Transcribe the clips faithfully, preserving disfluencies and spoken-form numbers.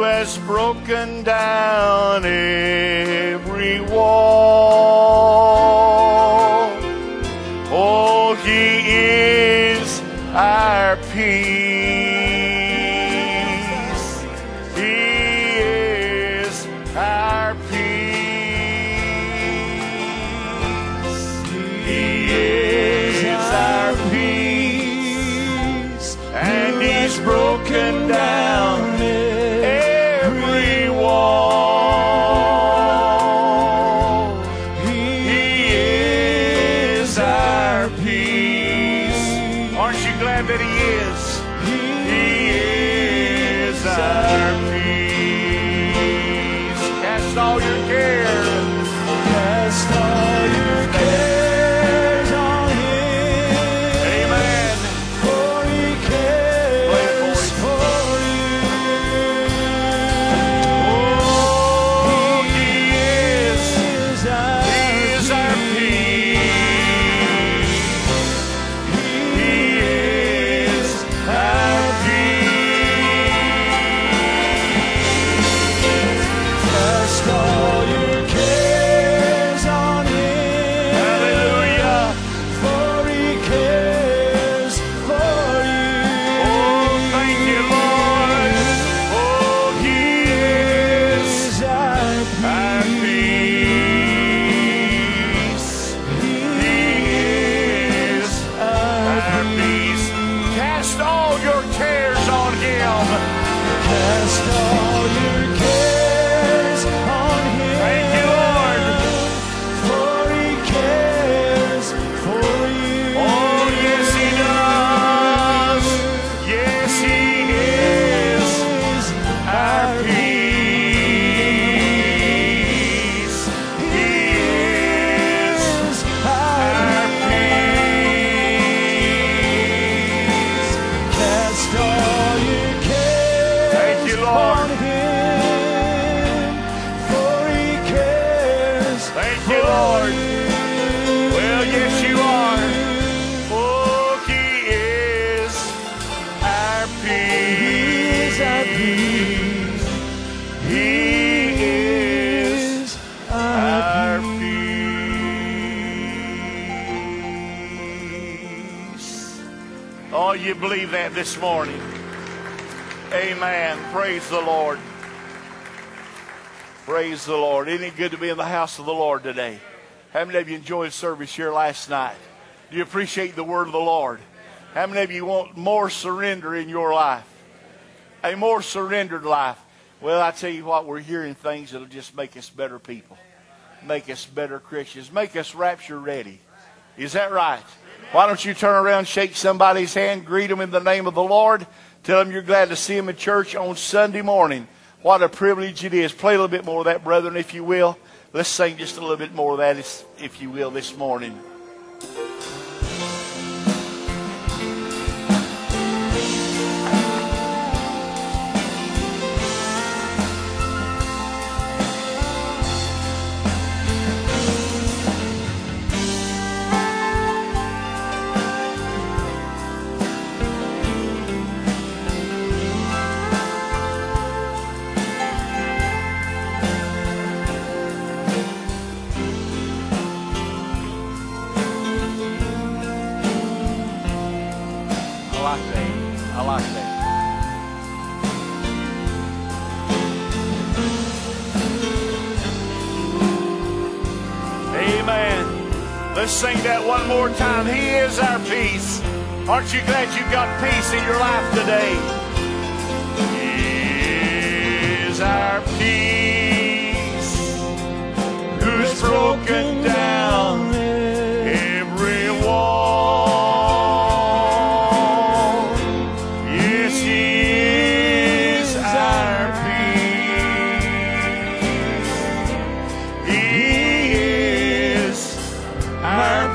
has broken down every wall. Oh, He is our peace. He is our peace. He is our peace. And He's broken down every wall. He is our peace. Aren't you glad that He is? He is our peace. Cast all your cares. Cast all your cares on Him. Amen. For He cares for you. Oh, He is. He is our peace. He is our peace. Cast all your cares on Him. Hallelujah. For He cares for you. Oh, thank you, Lord. Oh, He is our peace. He is our peace. Cast all your cares on Him. Cast all your cares on Him. Thank you, Lord. For He cares for you. Oh, yes, He does. Yes, He is our peace. He is our peace. Cast all your cares Thank you, Lord. on Him, for He cares Thank you, Lord. you. Well, yes, you are. Oh, He is our peace. He is our peace. Oh, you believe that this morning? Amen. Praise the Lord. Praise the Lord. Isn't it good to be in the house of the Lord today? How many of you enjoyed service here last night? Do you appreciate the word of the Lord? How many of you want more surrender in your life? A more surrendered life. Well, I tell you what, we're hearing things that'll just make us better people. Make us better Christians. Make us rapture ready. Is that right? Why don't you turn around, shake somebody's hand, greet them in the name of the Lord. Tell them you're glad to see them in church on Sunday morning. What a privilege it is. Play a little bit more of that, brethren, if you will. Let's sing just a little bit more of that, if you will, this morning. I like that. Amen. Let's sing that one more time. He is our peace. Aren't you glad you've got peace in your life today? He is our peace, who's broken down every wall. Yes, He is our peace. He is our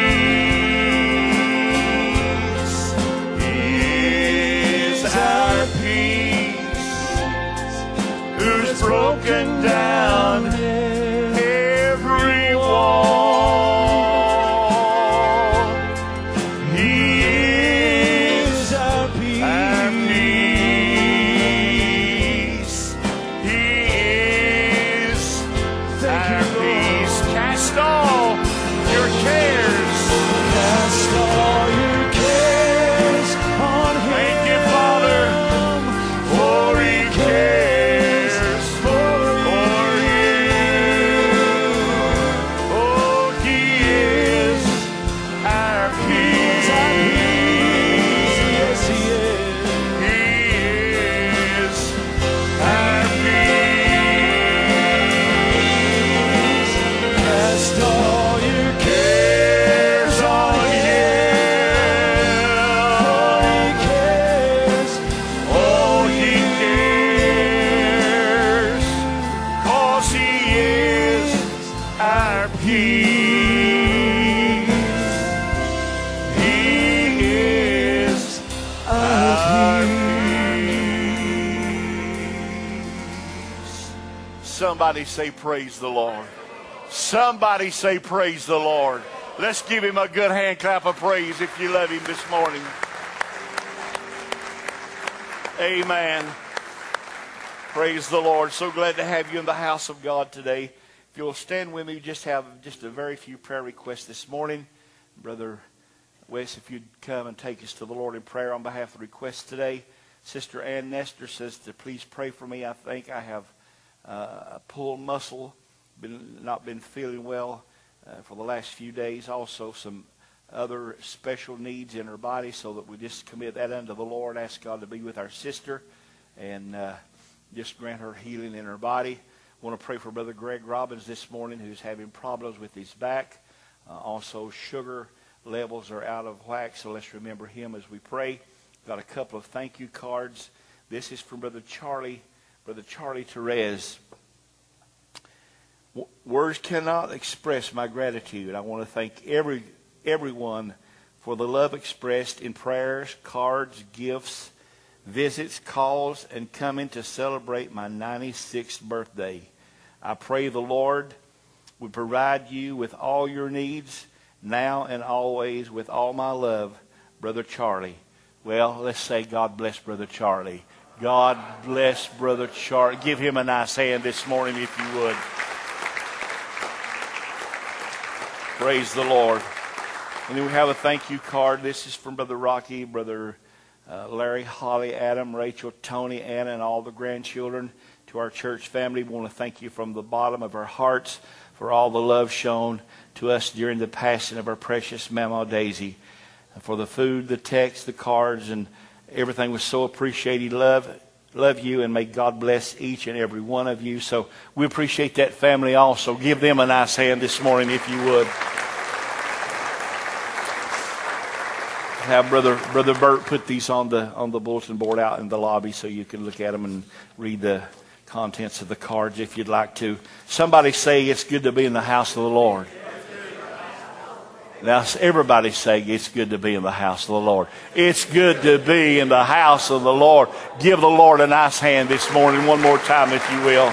peace. He is our peace, who's broken down every wall. Somebody say praise the Lord. Somebody say praise the Lord. Let's give him a good hand clap of praise if you love him this morning. Amen. Praise the Lord. So glad to have you in the house of God today. If you'll stand with me, we just have just a very few prayer requests this morning. Brother Wes, if you'd come and take us to the Lord in prayer on behalf of the requests today. Sister Ann Nestor says to please pray for me. I think I have uh, a pulled muscle, been not been feeling well uh, for the last few days. Also some other special needs in her body, so that we just commit that unto the Lord. Ask God to be with our sister and uh, just grant her healing in her body. I want to pray for Brother Greg Robbins this morning, who's having problems with his back. Uh, also sugar levels are out of whack, so let's remember him as we pray. Got a couple of thank you cards. This is from Brother Charlie, Brother Charlie Therese. Words cannot express my gratitude. I want to thank every everyone for the love expressed in prayers, cards, gifts, visits, calls, and coming to celebrate my ninety-sixth birthday. I pray the Lord would provide you with all your needs, now and always, with all my love, Brother Charlie. Well, let's say God bless Brother Charlie. God bless Brother Charlie. Give him a nice hand this morning if you would. Praise the Lord. And then we have a thank you card. This is from Brother Rocky, Brother uh, Larry, Holly, Adam, Rachel, Tony, Anna, and all the grandchildren. To our church family, we want to thank you from the bottom of our hearts for all the love shown to us during the passing of our precious Mama Daisy. And for the food, the text, the cards, and everything was so appreciated. Love, love you, and may God bless each and every one of you. So we appreciate that family also. Give them a nice hand this morning if you would. Have Brother Brother Bert put these on the on the bulletin board out in the lobby so you can look at them and read the contents of the cards if you'd like to. Somebody say it's good to be in the house of the Lord. Now everybody say it's good to be in the house of the Lord. It's good to be in the house of the Lord. Give the Lord a nice hand this morning one more time if you will.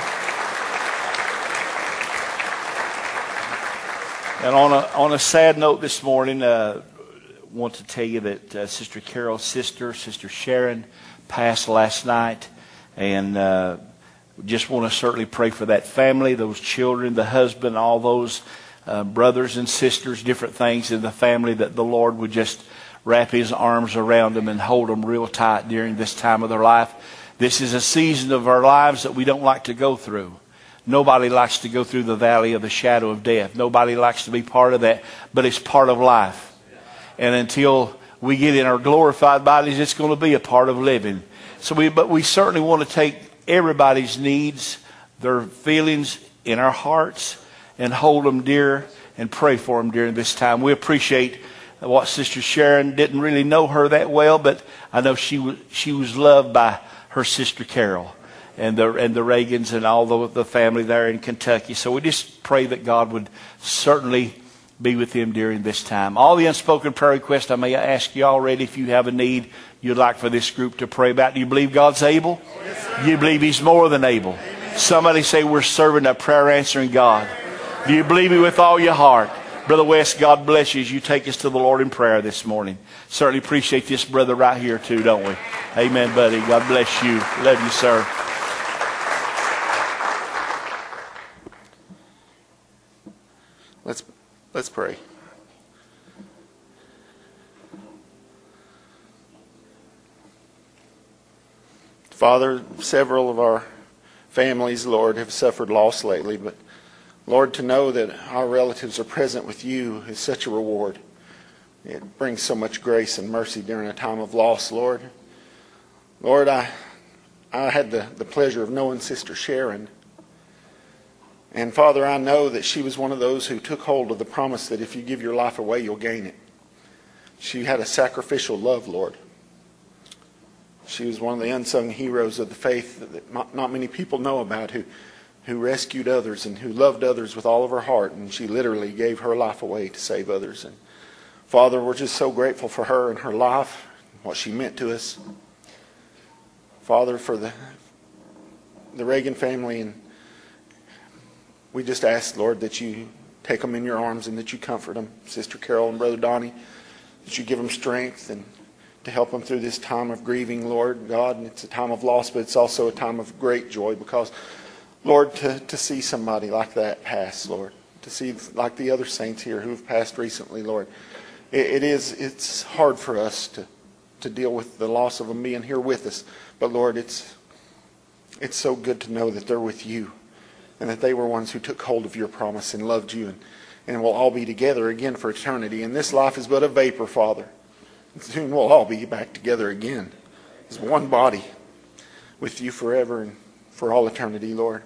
And on a on a sad note this morning, uh, want to tell you that uh, Sister Carol's sister, Sister Sharon, passed last night, and uh, just want to certainly pray for that family, those children, the husband, all those uh, brothers and sisters, different things in the family, that the Lord would just wrap his arms around them and hold them real tight during this time of their life. This is a season of our lives that we don't like to go through. Nobody likes to go through the valley of the shadow of death. Nobody likes to be part of that, but it's part of life. And until we get in our glorified bodies, it's going to be a part of living. So we, but we certainly want to take everybody's needs, their feelings in our hearts, and hold them dear and pray for them during this time. We appreciate what Sister Sharon, didn't really know her that well, but I know she was she was loved by her sister Carol and the and the Reagans and all the the family there in Kentucky. So we just pray that God would certainly be with them during this time. All the unspoken prayer requests, I may ask you already if you have a need you'd like for this group to pray about. Do you believe God's able? Yes, you believe He's more than able? Amen. Somebody say we're serving a prayer answering God. Do you believe me with all your heart? Brother West, God bless you as you take us to the Lord in prayer this morning. Certainly appreciate this brother right here too, don't we? Amen, buddy. God bless you. Love you, sir. Let's Let's pray. Father, several of our families, Lord, have suffered loss lately, but Lord, to know that our relatives are present with you is such a reward. It brings so much grace and mercy during a time of loss, Lord. Lord, I I had the, the pleasure of knowing Sister Sharon. And Father, I know that she was one of those who took hold of the promise that if you give your life away, you'll gain it. She had a sacrificial love, Lord. She was one of the unsung heroes of the faith that not, not many people know about, who, who rescued others and who loved others with all of her heart. And she literally gave her life away to save others. And Father, we're just so grateful for her and her life, what she meant to us. Father, for the, the Reagan family and we just ask, Lord, that you take them in your arms and that you comfort them, Sister Carol and Brother Donnie, that you give them strength and to help them through this time of grieving, Lord God. And it's a time of loss, but it's also a time of great joy because, Lord, to, to see somebody like that pass, Lord, to see like the other saints here who have passed recently, Lord, it, it is, it's hard for us to, to deal with the loss of them being here with us. But Lord, it's, it's so good to know that they're with you and that they were ones who took hold of your promise and loved you, and, and we'll all be together again for eternity. And this life is but a vapor, Father. Soon we'll all be back together again as one body with you forever and for all eternity, Lord.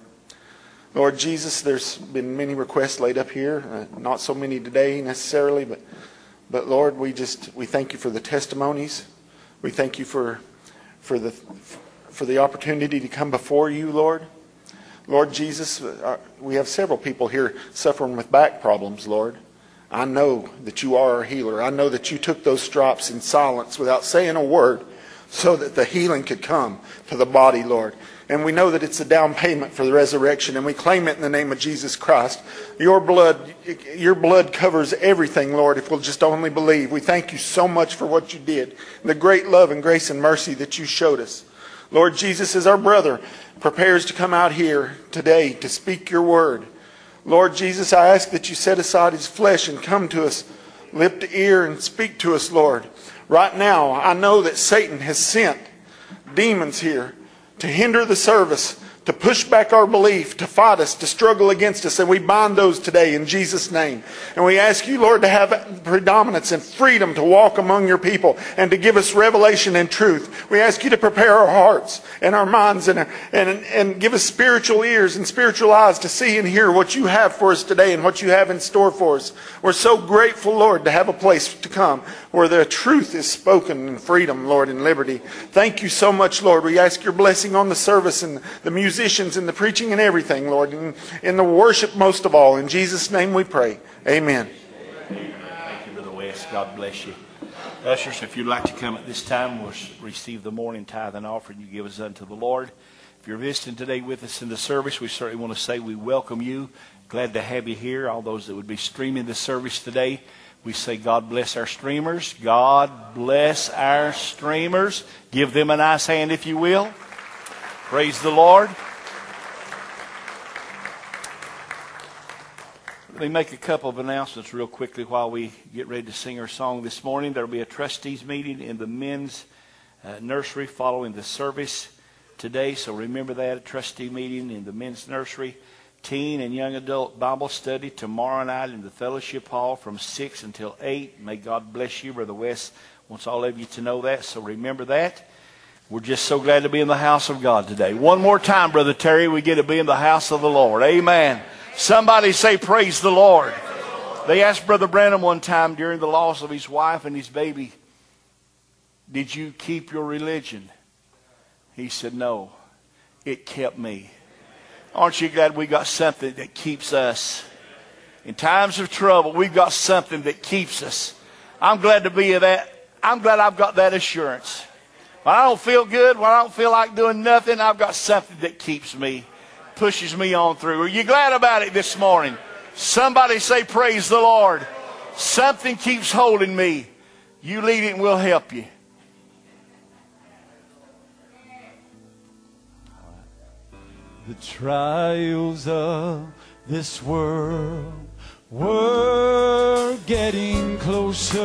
Lord Jesus, there's been many requests laid up here. Uh, not so many today necessarily, but but Lord, we just we thank you for the testimonies. We thank you for for the for the opportunity to come before you, Lord. Lord Jesus, uh, we have several people here suffering with back problems, Lord. I know that you are our healer. I know that you took those stripes in silence without saying a word so that the healing could come to the body, Lord. And we know that it's a down payment for the resurrection, and we claim it in the name of Jesus Christ. Your blood, your blood covers everything, Lord, if we'll just only believe. We thank you so much for what you did, the great love and grace and mercy that you showed us. Lord Jesus, as our brother prepares to come out here today to speak your word, Lord Jesus, I ask that you set aside his flesh and come to us lip to ear and speak to us, Lord. Right now, I know that Satan has sent demons here to hinder the service, to push back our belief, to fight us, to struggle against us. And we bind those today in Jesus' name. And we ask you, Lord, to have predominance and freedom to walk among your people and to give us revelation and truth. We ask you to prepare our hearts and our minds and, and, and give us spiritual ears and spiritual eyes to see and hear what you have for us today and what you have in store for us. We're so grateful, Lord, to have a place to come where the truth is spoken in freedom, Lord, and liberty. Thank you so much, Lord. We ask your blessing on the service and the musicians and the preaching and everything, Lord, and in the worship most of all. In Jesus' name we pray. Amen. Thank you, Brother West. God bless you. Ushers, if you'd like to come at this time, we'll receive the morning tithe and offering you give us unto the Lord. If you're visiting today with us in the service, we certainly want to say we welcome you. Glad to have you here. All those that would be streaming the service today, we say God bless our streamers. God bless our streamers. Give them a nice hand if you will. Praise the Lord. Let me make a couple of announcements real quickly while we get ready to sing our song this morning. There will be a trustees meeting in the men's uh, nursery following the service today. So remember that, a trustee meeting in the men's nursery. Teen and young adult Bible study tomorrow night in the fellowship hall from six until eight. May God bless you. Brother West wants all of you to know that, so remember that. We're just so glad to be in the house of God today. One more time, Brother Terry, we get to be in the house of the Lord. Amen. Somebody say, praise the Lord. They asked Brother Branham one time during the loss of his wife and his baby, did you keep your religion? He said, no, it kept me. Aren't you glad we got something that keeps us? In times of trouble, we've got something that keeps us. I'm glad to be that. I'm glad I've got that assurance. When I don't feel good, when I don't feel like doing nothing, I've got something that keeps me, pushes me on through. Are you glad about it this morning? Somebody say, praise the Lord. Something keeps holding me. You lead it and we'll help you. The trials of this world were getting closer.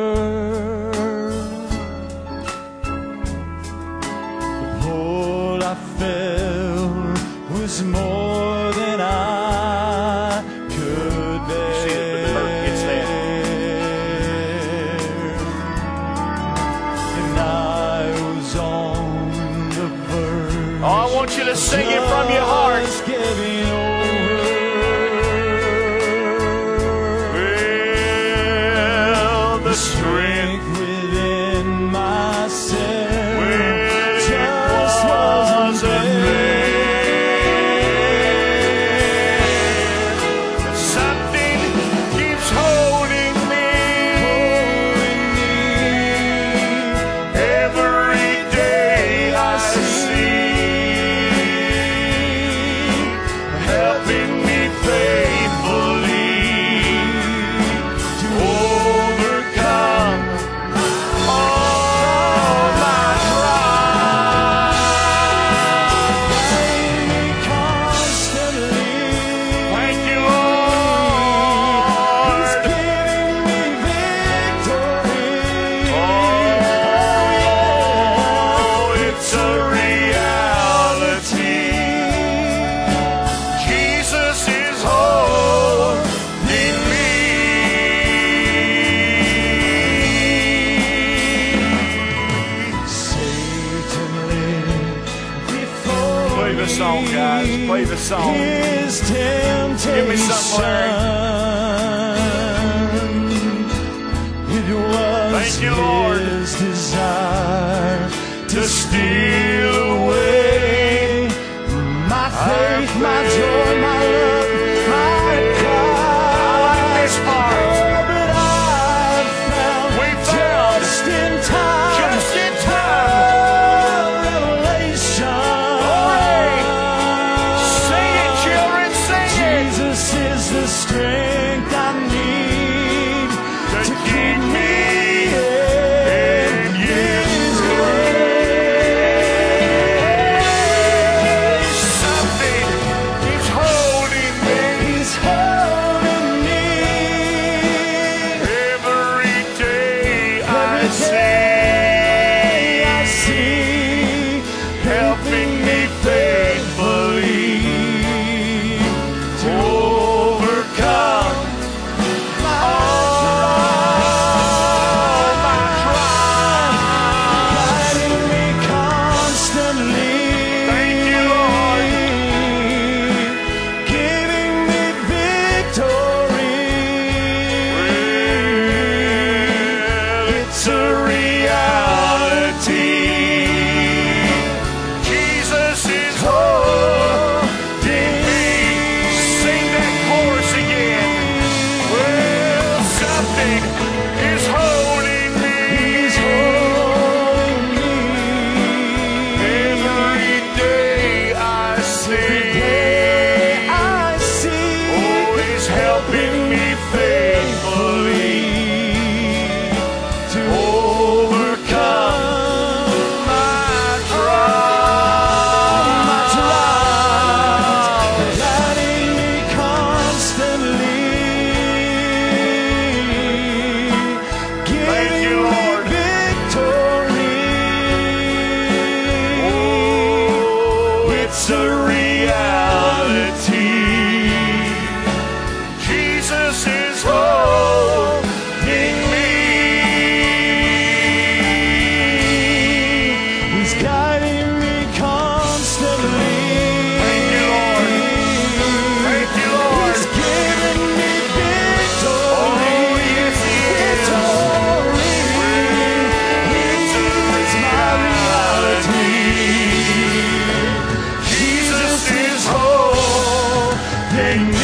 The pull I felt was more than I could bear. See it, but the hurt gets there. And I was on the verge. Oh, I want you to sing it from your heart. Well, the strength within myself well, just wasn't there. Something keeps holding me, Holding me. every day I see, helping me song, guys. Play the song. His temptation. Give me something, It was Thank you, Lord. his desire to steal away my faith, my joy, my love, my pride. I like this part. Oh, but I've found We found just in time, just in time. oh, revelation. Glory. Sing it, children, sing it. Jesus is the strength I need To to keep keep me me in in His His grace. grace. Something He's holding me He's holding me every day. I every see, day I see, helping me faithfully to overcome all my trials. guiding me constantly. Thank you, Lord. Giving me victory. It's a reality. Jesus is holding me. Sing that chorus again. Well, something is holding me. He's holding me. Every day I see. I see. Oh, He's helping me faithfully to overcome my trials. my trials, guiding me constantly, Thank you, giving me Lord. victory. Oh, it's a reality. Jesus is holding me. He's guiding me constantly. Thank you, Lord. Thank you, Lord. He's giving me victory. Oh, yes, He is. Victory. He's my reality. Jesus is holding me.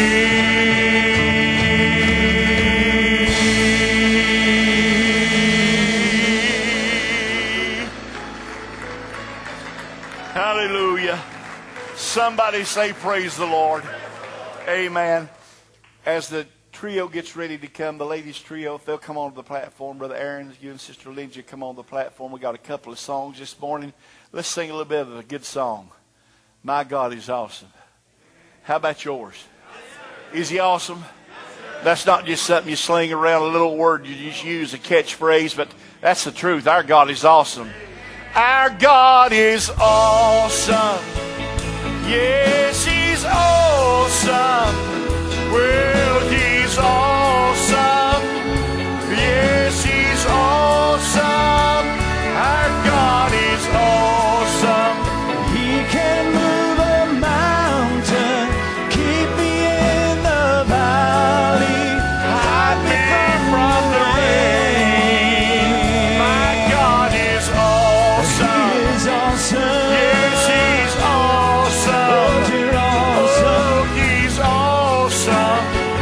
Hallelujah. Somebody say praise the Lord. Amen. As the trio gets ready to come, the ladies trio, if they'll come onto the platform, Brother Aaron, you and Sister Lindsay come on the platform. We got a couple of songs this morning. Let's sing a little bit of a good song. My God is awesome. How about yours? Is He awesome? That's not just something you sling around, a little word you just use, a catchphrase, but that's the truth. Our God is awesome. Our God is awesome. Yes, He's awesome. Well, He's awesome. Yes, He's awesome. Our God is awesome. He can move a mountain, keep me in the valley, hide me from the rain. My God is awesome. He is awesome. Yes, He's awesome. Oh, dear awesome. Oh, He's awesome.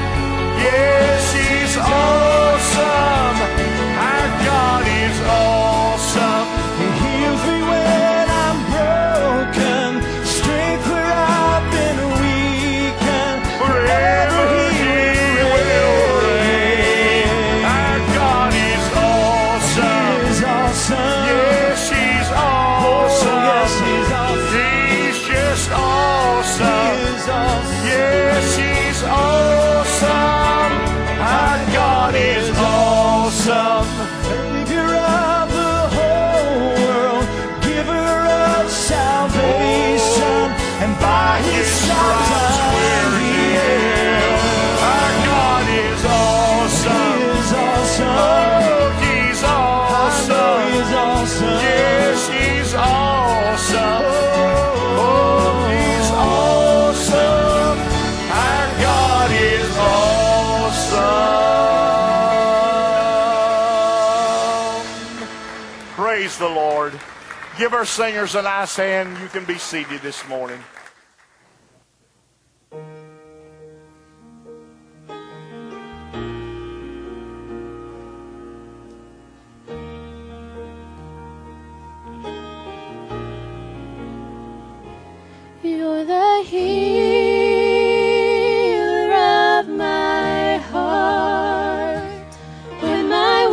Praise the Lord. Give our singers a nice hand. You can be seated this morning. You're the healer of my heart. When my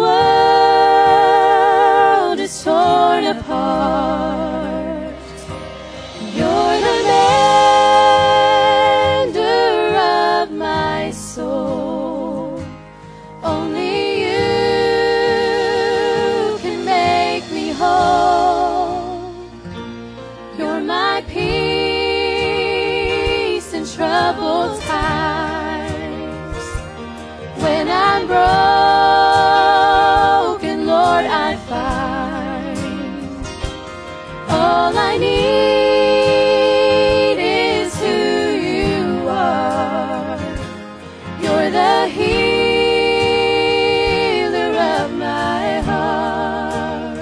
world is torn apart, you're the mender of my soul. Only you can make me whole. You're my peace in troubled times. When I'm broken, Lord, I find all I need is who you are. You're the healer of my heart,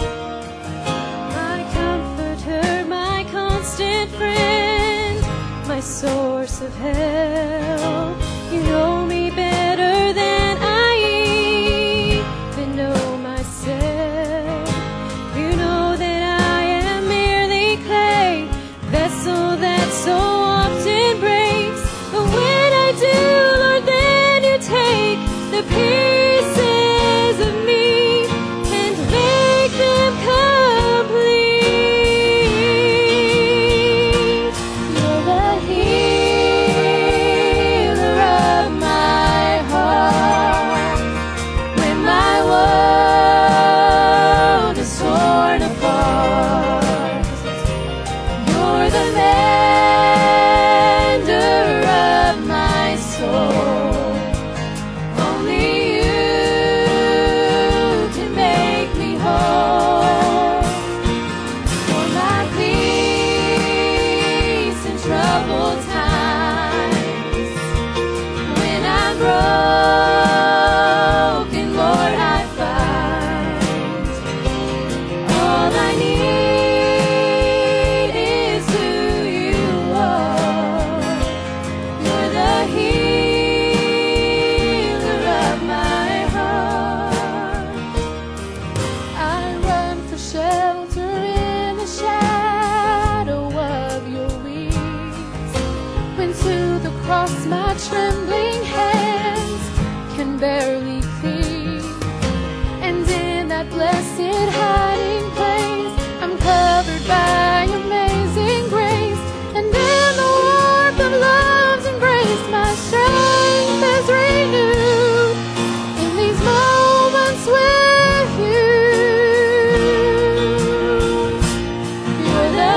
my comforter, my constant friend, my source of help. You know me better than I even know myself. You know that I am merely clay, vessel that so often breaks. But when I do, Lord, then you take the pieces of me and make them complete. You're the healer of my heart. When my world is torn apart, you're the mender of my soul. Only you can make me whole. You're my peace in troubled times. When I'm broken, Lord, I find all I need is who you are. You're the healer of my heart. I run for shelter in the shadow of your wings. When to the cross my trembling hands can barely cling. And in that blessed hiding place, I'm covered by amazing grace. And in the warmth of love's embrace, my strength is renewed in these moments with you. You're the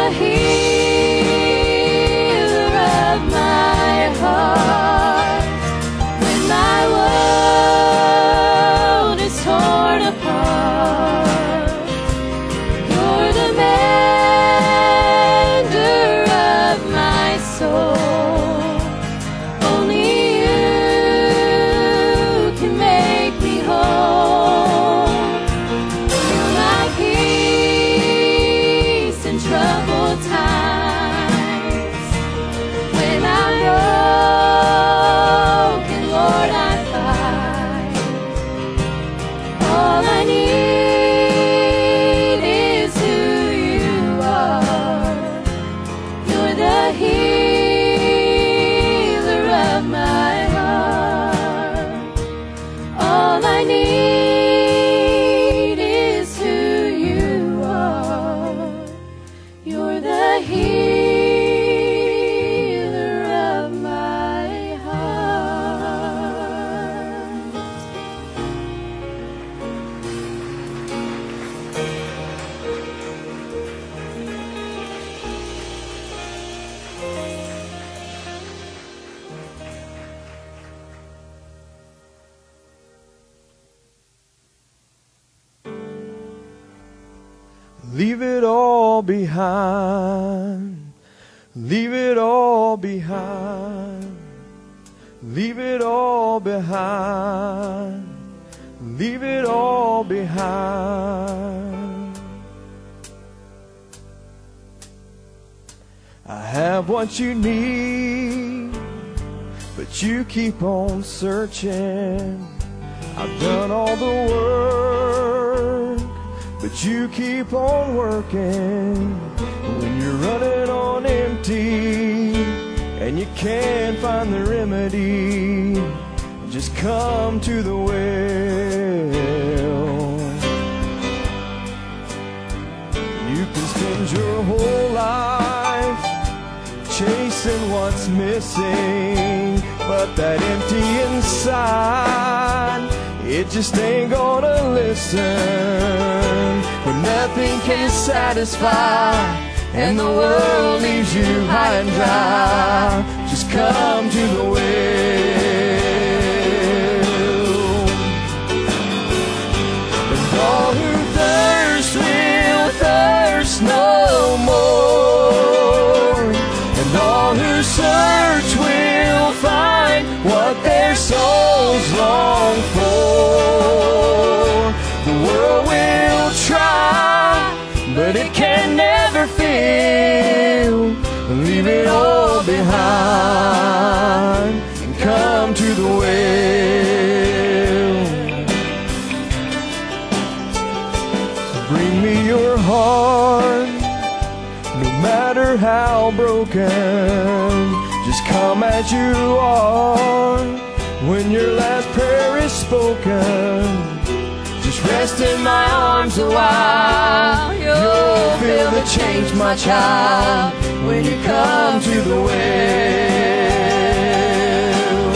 healer of my heart. When my world is torn apart, you're the mender of my soul. Only you can make me whole. You're my peace in troubled times. When I'm broken, Lord, I find all I need is who you are. You're the healer of my heart. All I need is who you are. You're the healer of my heart. Leave it all behind. Leave it all behind. Leave it all behind. Leave it all behind. I have what you need, but you keep on searching. I've done all the work, but you keep on working. When you're running on empty and you can't find the remedy, just come to the well. You can spend your whole life chasing what's missing, but that empty inside, it just ain't gonna listen. When nothing can satisfy and the world leaves you high and dry, just come to the well. And all who thirst will thirst no more, and all who search will find what their souls long for. The world will try, but it can never fill. Leave it all behind and come to the well. So bring me your heart, no matter how broken. Just come as you are. When your last prayer is spoken, just rest in my arms a while. You'll feel the change, my child, when you come to the well.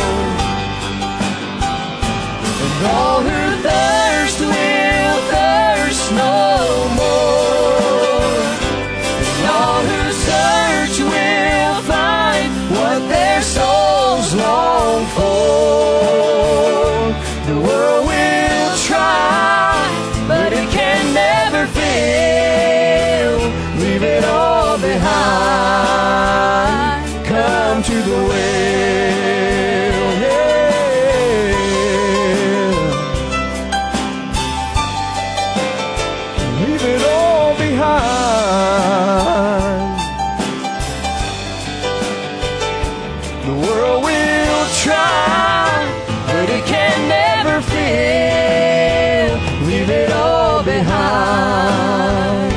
And all who thirst will thirst no more, and all who search will find what their souls long for. The world will try, but it can never fill. Leave it all behind. Come to the well. Yeah. Leave it all behind. The world will try, but it can never fill. Leave it all behind.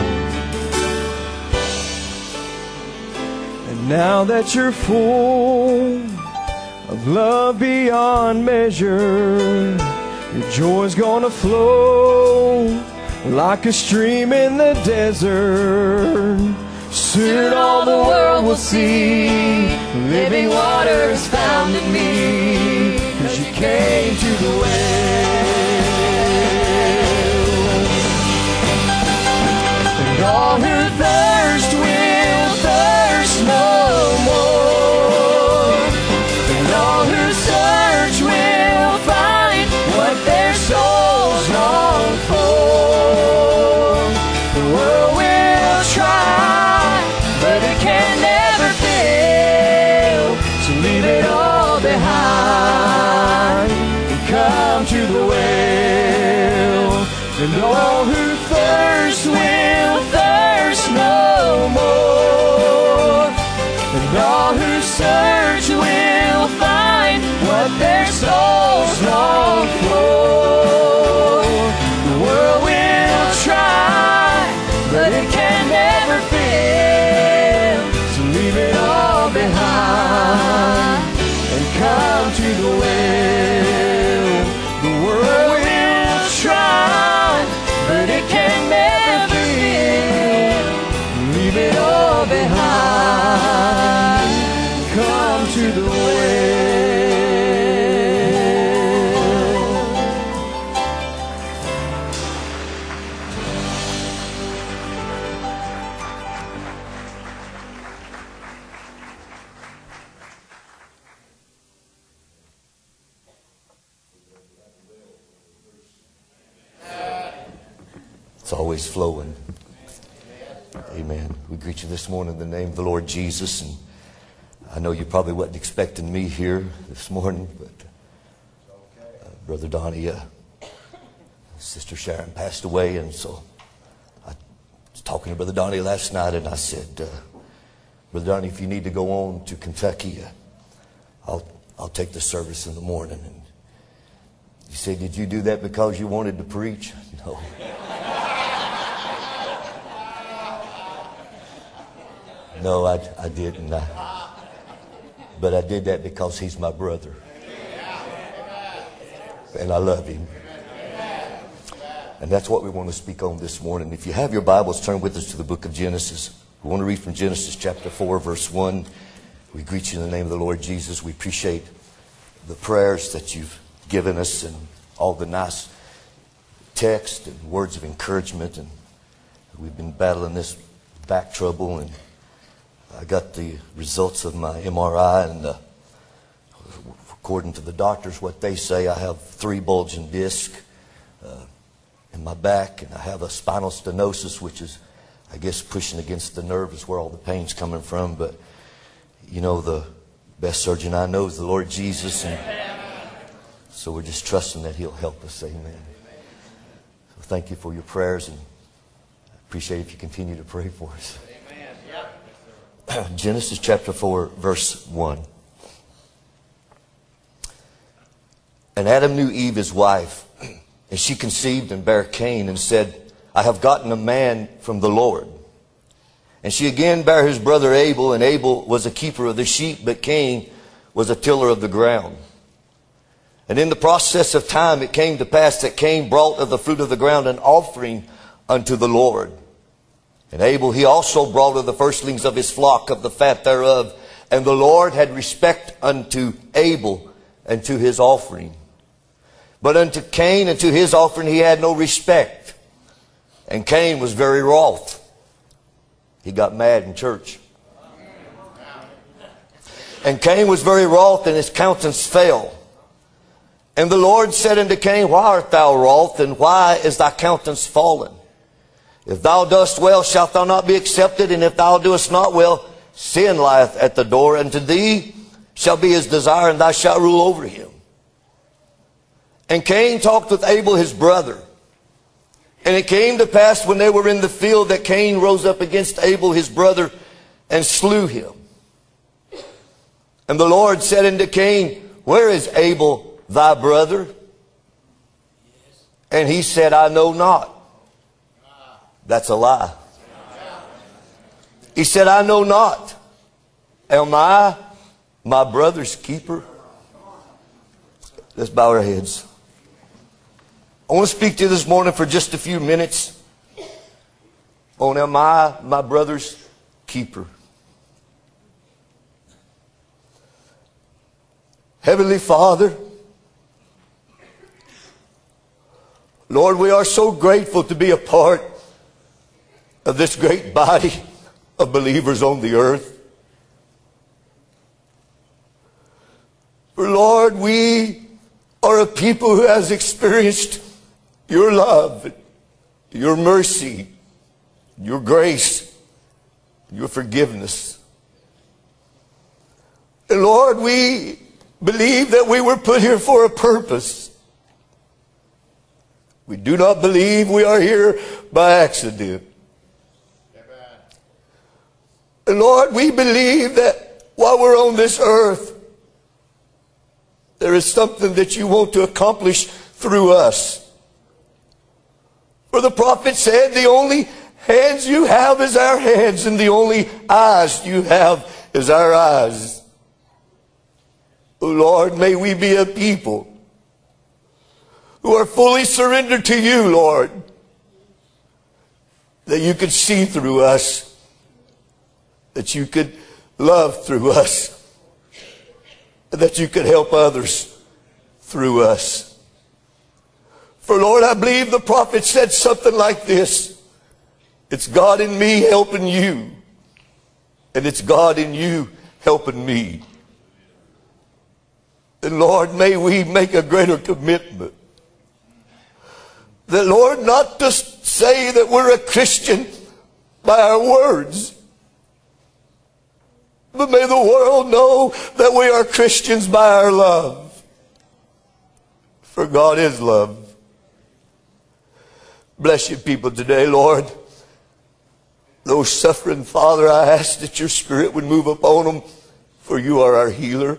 And now that you're full of love beyond measure, your joy's gonna flow like a stream in the desert. Soon all the world will see living waters found in me, 'cause you came to the well. And all who thirst will thirst no more, and all who search will find what their souls long for. The world will try, but it can never fill. So leave it all behind and come to the well. And all who thirst will thirst no more, and all who search will find what their souls long for. The world will try, but it can never fill. So leave it all behind and come to the well. The world will try, but it can never fill. Leave it all behind. Come to the well. It's always flowing. Amen. We greet you this morning in the name of the Lord Jesus. And I know you probably wasn't expecting me here this morning, but uh, Brother Donnie, uh, Sister Sharon passed away. And so I was talking to Brother Donnie last night, and I said, uh, Brother Donnie, if you need to go on to Kentucky, I'll, I'll take the service in the morning. And you say, did you do that because you wanted to preach? No. No, I, I didn't. I, but I did that because he's my brother. And I love him. And that's what we want to speak on this morning. If you have your Bibles, turn with us to the book of Genesis. We want to read from Genesis chapter four, verse one. We greet you in the name of the Lord Jesus. We appreciate the prayers that you've given us and all the nice text and words of encouragement. And we've been battling this back trouble, and I got the results of my M R I, and uh, according to the doctors, what they say, I have three bulging discs uh, in my back, and I have a spinal stenosis, which is, I guess, pushing against the nerve is where all the pain's coming from. But, you know, the best surgeon I know is the Lord Jesus, and so we're just trusting that He'll help us. Amen. So thank you for your prayers, and I appreciate if you continue to pray for us. Genesis chapter four, verse one. And Adam knew Eve his wife, and she conceived and bare Cain, and said, I have gotten a man from the Lord. And she again bare his brother Abel, and Abel was a keeper of the sheep, but Cain was a tiller of the ground. And in the process of time it came to pass that Cain brought of the fruit of the ground an offering unto the Lord. And Abel he also brought of the firstlings of his flock, of the fat thereof. And the Lord had respect unto Abel and to his offering. But unto Cain and to his offering he had no respect. And Cain was very wroth. He got mad in church. And Cain was very wroth, and his countenance fell. And the Lord said unto Cain, why art thou wroth, and why is thy countenance fallen? If thou dost well, shalt thou not be accepted, and if thou doest not well, sin lieth at the door, and to thee shall be his desire, and thou shalt rule over him. And Cain talked with Abel his brother. And it came to pass when they were in the field that Cain rose up against Abel his brother and slew him. And the Lord said unto Cain, where is Abel thy brother? And he said, I know not. That's a lie. He said, I know not. Am I my brother's keeper? Let's bow our heads. I want to speak to you this morning for just a few minutes on am I my brother's keeper? Heavenly Father, Lord, we are so grateful to be a part of this great body of believers on the earth. For Lord, we are a people who has experienced your love, your mercy, your grace, your forgiveness. And Lord, we believe that we were put here for a purpose. We do not believe we are here by accident. And Lord, we believe that while we're on this earth, there is something that you want to accomplish through us. For the prophet said, the only hands you have is our hands, and the only eyes you have is our eyes. Oh Lord, may we be a people who are fully surrendered to you, Lord, that you could see through us, that you could love through us, and that you could help others through us. For Lord, I believe the prophet said something like this. It's God in me helping you, and it's God in you helping me. And Lord, may we make a greater commitment. That Lord, not just say that we're a Christian by our words, but may the world know that we are Christians by our love. For God is love. Bless you people today, Lord. Those suffering, Father, I ask that your Spirit would move upon them, for you are our healer.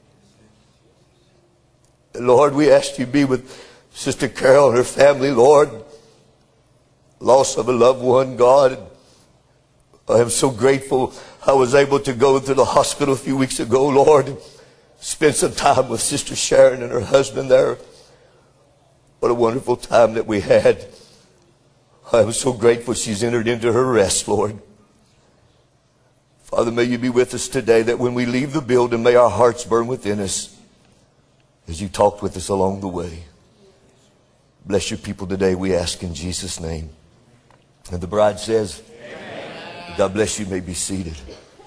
And Lord, we ask you to be with Sister Carol and her family, Lord. Loss of a loved one, God. I am so grateful I was able to go to the hospital a few weeks ago, Lord, and spend some time with Sister Sharon and her husband there. What a wonderful time that we had. I am so grateful she's entered into her rest, Lord. Father, may you be with us today, that when we leave the building, may our hearts burn within us as you talked with us along the way. Bless your people today, we ask in Jesus' name. And the bride says, amen. God bless you. You may be seated.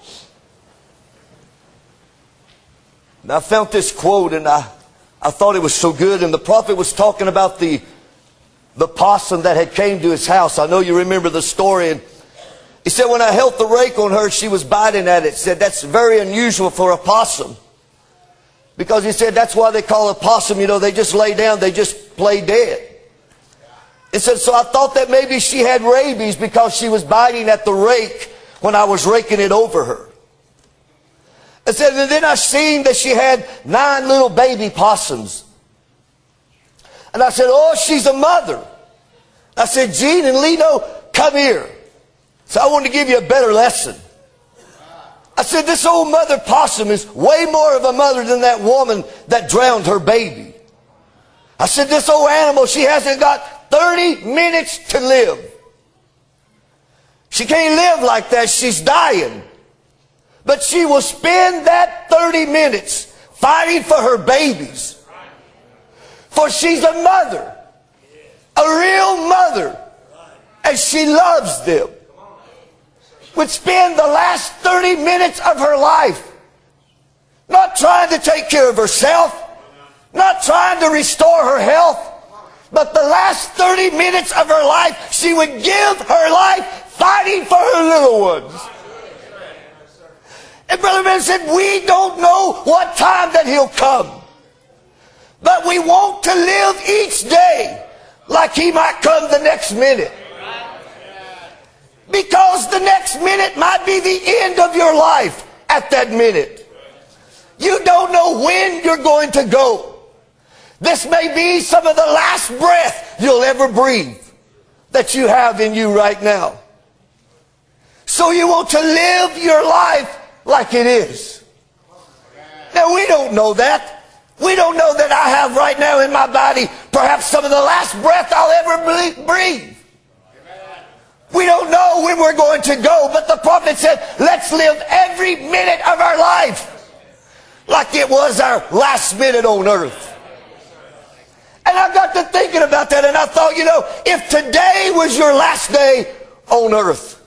And I found this quote, and I, I thought it was so good. And the prophet was talking about the, the possum that had came to his house. I know you remember the story. And he said, when I held the rake on her, she was biting at it. He said, that's very unusual for a possum. Because he said, that's why they call a possum, you know, they just lay down, they just play dead. He said, so I thought that maybe she had rabies because she was biting at the rake when I was raking it over her. I said, and then I seen that she had nine little baby possums. And I said, oh, she's a mother. I said, Gene and Lino, come here. So I wanted to give you a better lesson. I said, this old mother possum is way more of a mother than that woman that drowned her baby. I said, this old animal, she hasn't got thirty minutes to live. She can't live like that. She's dying. But she will spend that thirty minutes fighting for her babies. For she's a mother. A real mother. And she loves them. Would spend the last thirty minutes of her life not trying to take care of herself, not trying to restore her health, but the last thirty minutes of her life, she would give her life fighting for her little ones. And Brother Ben said, we don't know what time that he'll come. But we want to live each day like he might come the next minute. Because the next minute might be the end of your life at that minute. You don't know when you're going to go. This may be some of the last breath you'll ever breathe that you have in you right now. So you want to live your life like it is. Now we don't know that. We don't know that I have right now in my body perhaps some of the last breath I'll ever breathe. We don't know when we're going to go, but the prophet said, let's live every minute of our life like it was our last minute on earth. And I got to thinking about that, and I thought, you know, if today was your last day on earth,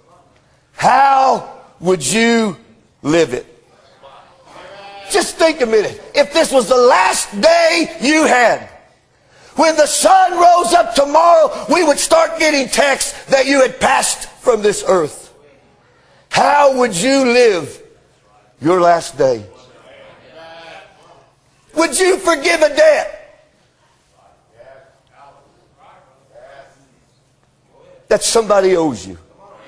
how would you live it? Just think a minute. If this was the last day you had, when the sun rose up tomorrow, we would start getting texts that you had passed from this earth. How would you live your last day? Would you forgive a debt that somebody owes you?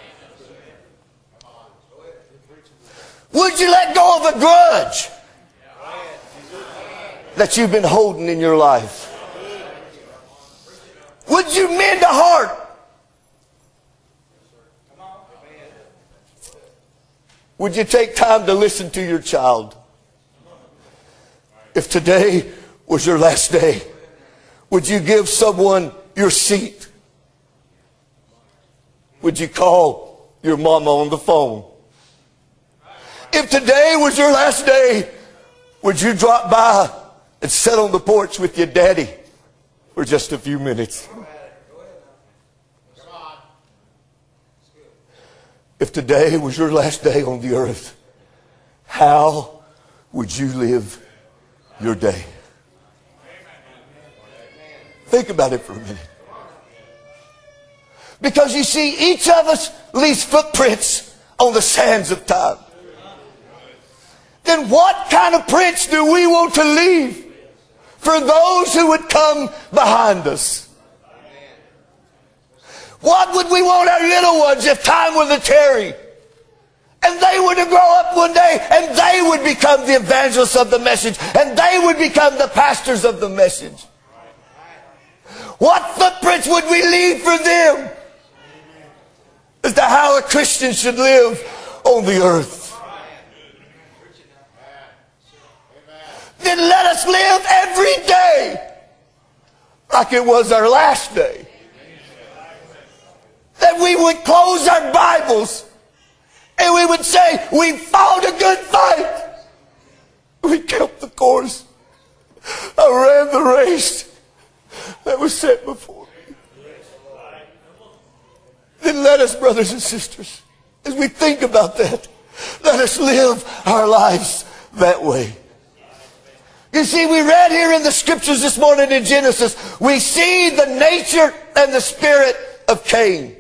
Would you let go of a grudge that you've been holding in your life? Would you mend a heart? Would you take time to listen to your child? If today was your last day, would you give someone your seat? Would you call your mama on the phone? If today was your last day, would you drop by and sit on the porch with your daddy for just a few minutes? If today was your last day on the earth, how would you live your day? Think about it for a minute. Because you see, each of us leaves footprints on the sands of time. Then what kind of prints do we want to leave for those who would come behind us? What would we want our little ones if time were to tarry? And they were to grow up one day, and they would become the evangelists of the message, and they would become the pastors of the message. What footprints would we leave for them as to how a Christian should live on the earth? Then let us live every day like it was our last day. That we would close our Bibles and we would say, we fought a good fight. We kept the course. I ran the race that was set before me. Then let us, brothers and sisters, as we think about that, let us live our lives that way. You see, we read here in the scriptures this morning in Genesis, we see the nature and the spirit of Cain.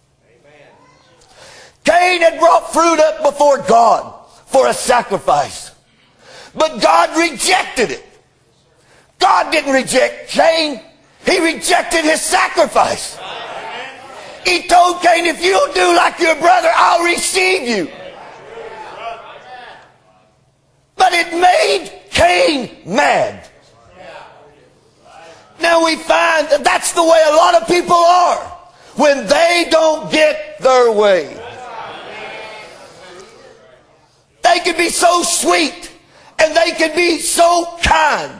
Cain had brought fruit up before God for a sacrifice. But God rejected it. God didn't reject Cain. He rejected his sacrifice. He told Cain, if you'll do like your brother, I'll receive you. But it made Cain mad. Now we find that that's the way a lot of people are when they don't get their way. They can be so sweet and they can be so kind.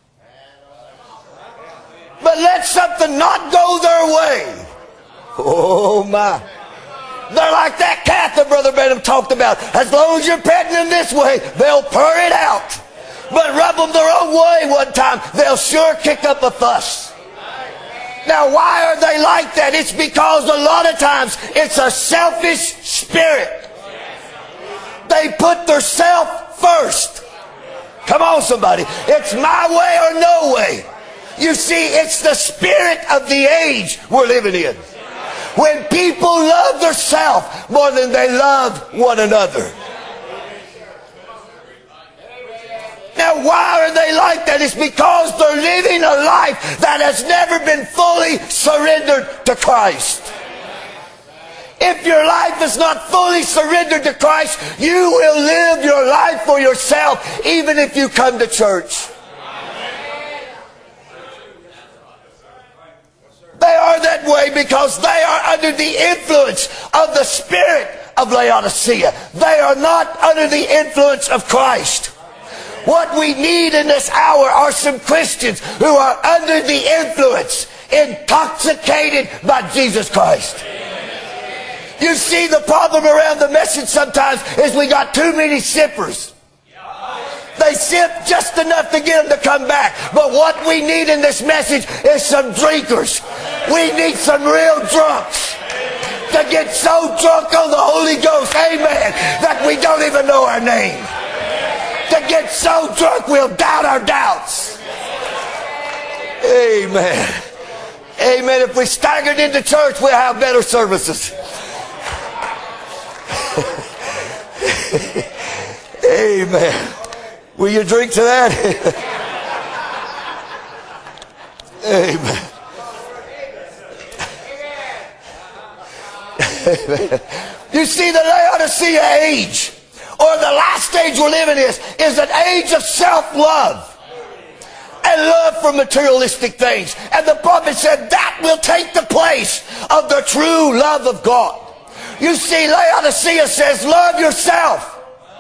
But let something not go their way. Oh my. They're like that cat that Brother Branham talked about. As long as you're petting them this way, they'll purr it out. But rub them the wrong way one time, they'll sure kick up a fuss. Now why are they like that? It's because a lot of times it's a selfish spirit. They put their self first. Come on, somebody. It's my way or no way. You see, it's the spirit of the age we're living in. When people love their self more than they love one another. Now, why are they like that? It's because they're living a life that has never been fully surrendered to Christ. If your life is not fully surrendered to Christ, you will live your life for yourself, even if you come to church. They are that way because they are under the influence of the spirit of Laodicea. They are not under the influence of Christ. What we need in this hour are some Christians who are under the influence, intoxicated by Jesus Christ. You see, the problem around the message sometimes is we got too many sippers. They sip just enough to get them to come back. But what we need in this message is some drinkers. We need some real drunks to get so drunk on the Holy Ghost, amen, that we don't even know our name. To get so drunk we'll doubt our doubts. Amen. Amen. If we staggered into church, we'll have better services. Amen. Will you drink to that? Amen. Amen. You see, the Laodicea age, or the last age we're living in, is, is an age of self-love and love for materialistic things. And the prophet said that will take the place of the true love of God. You see, Laodicea says, love yourself.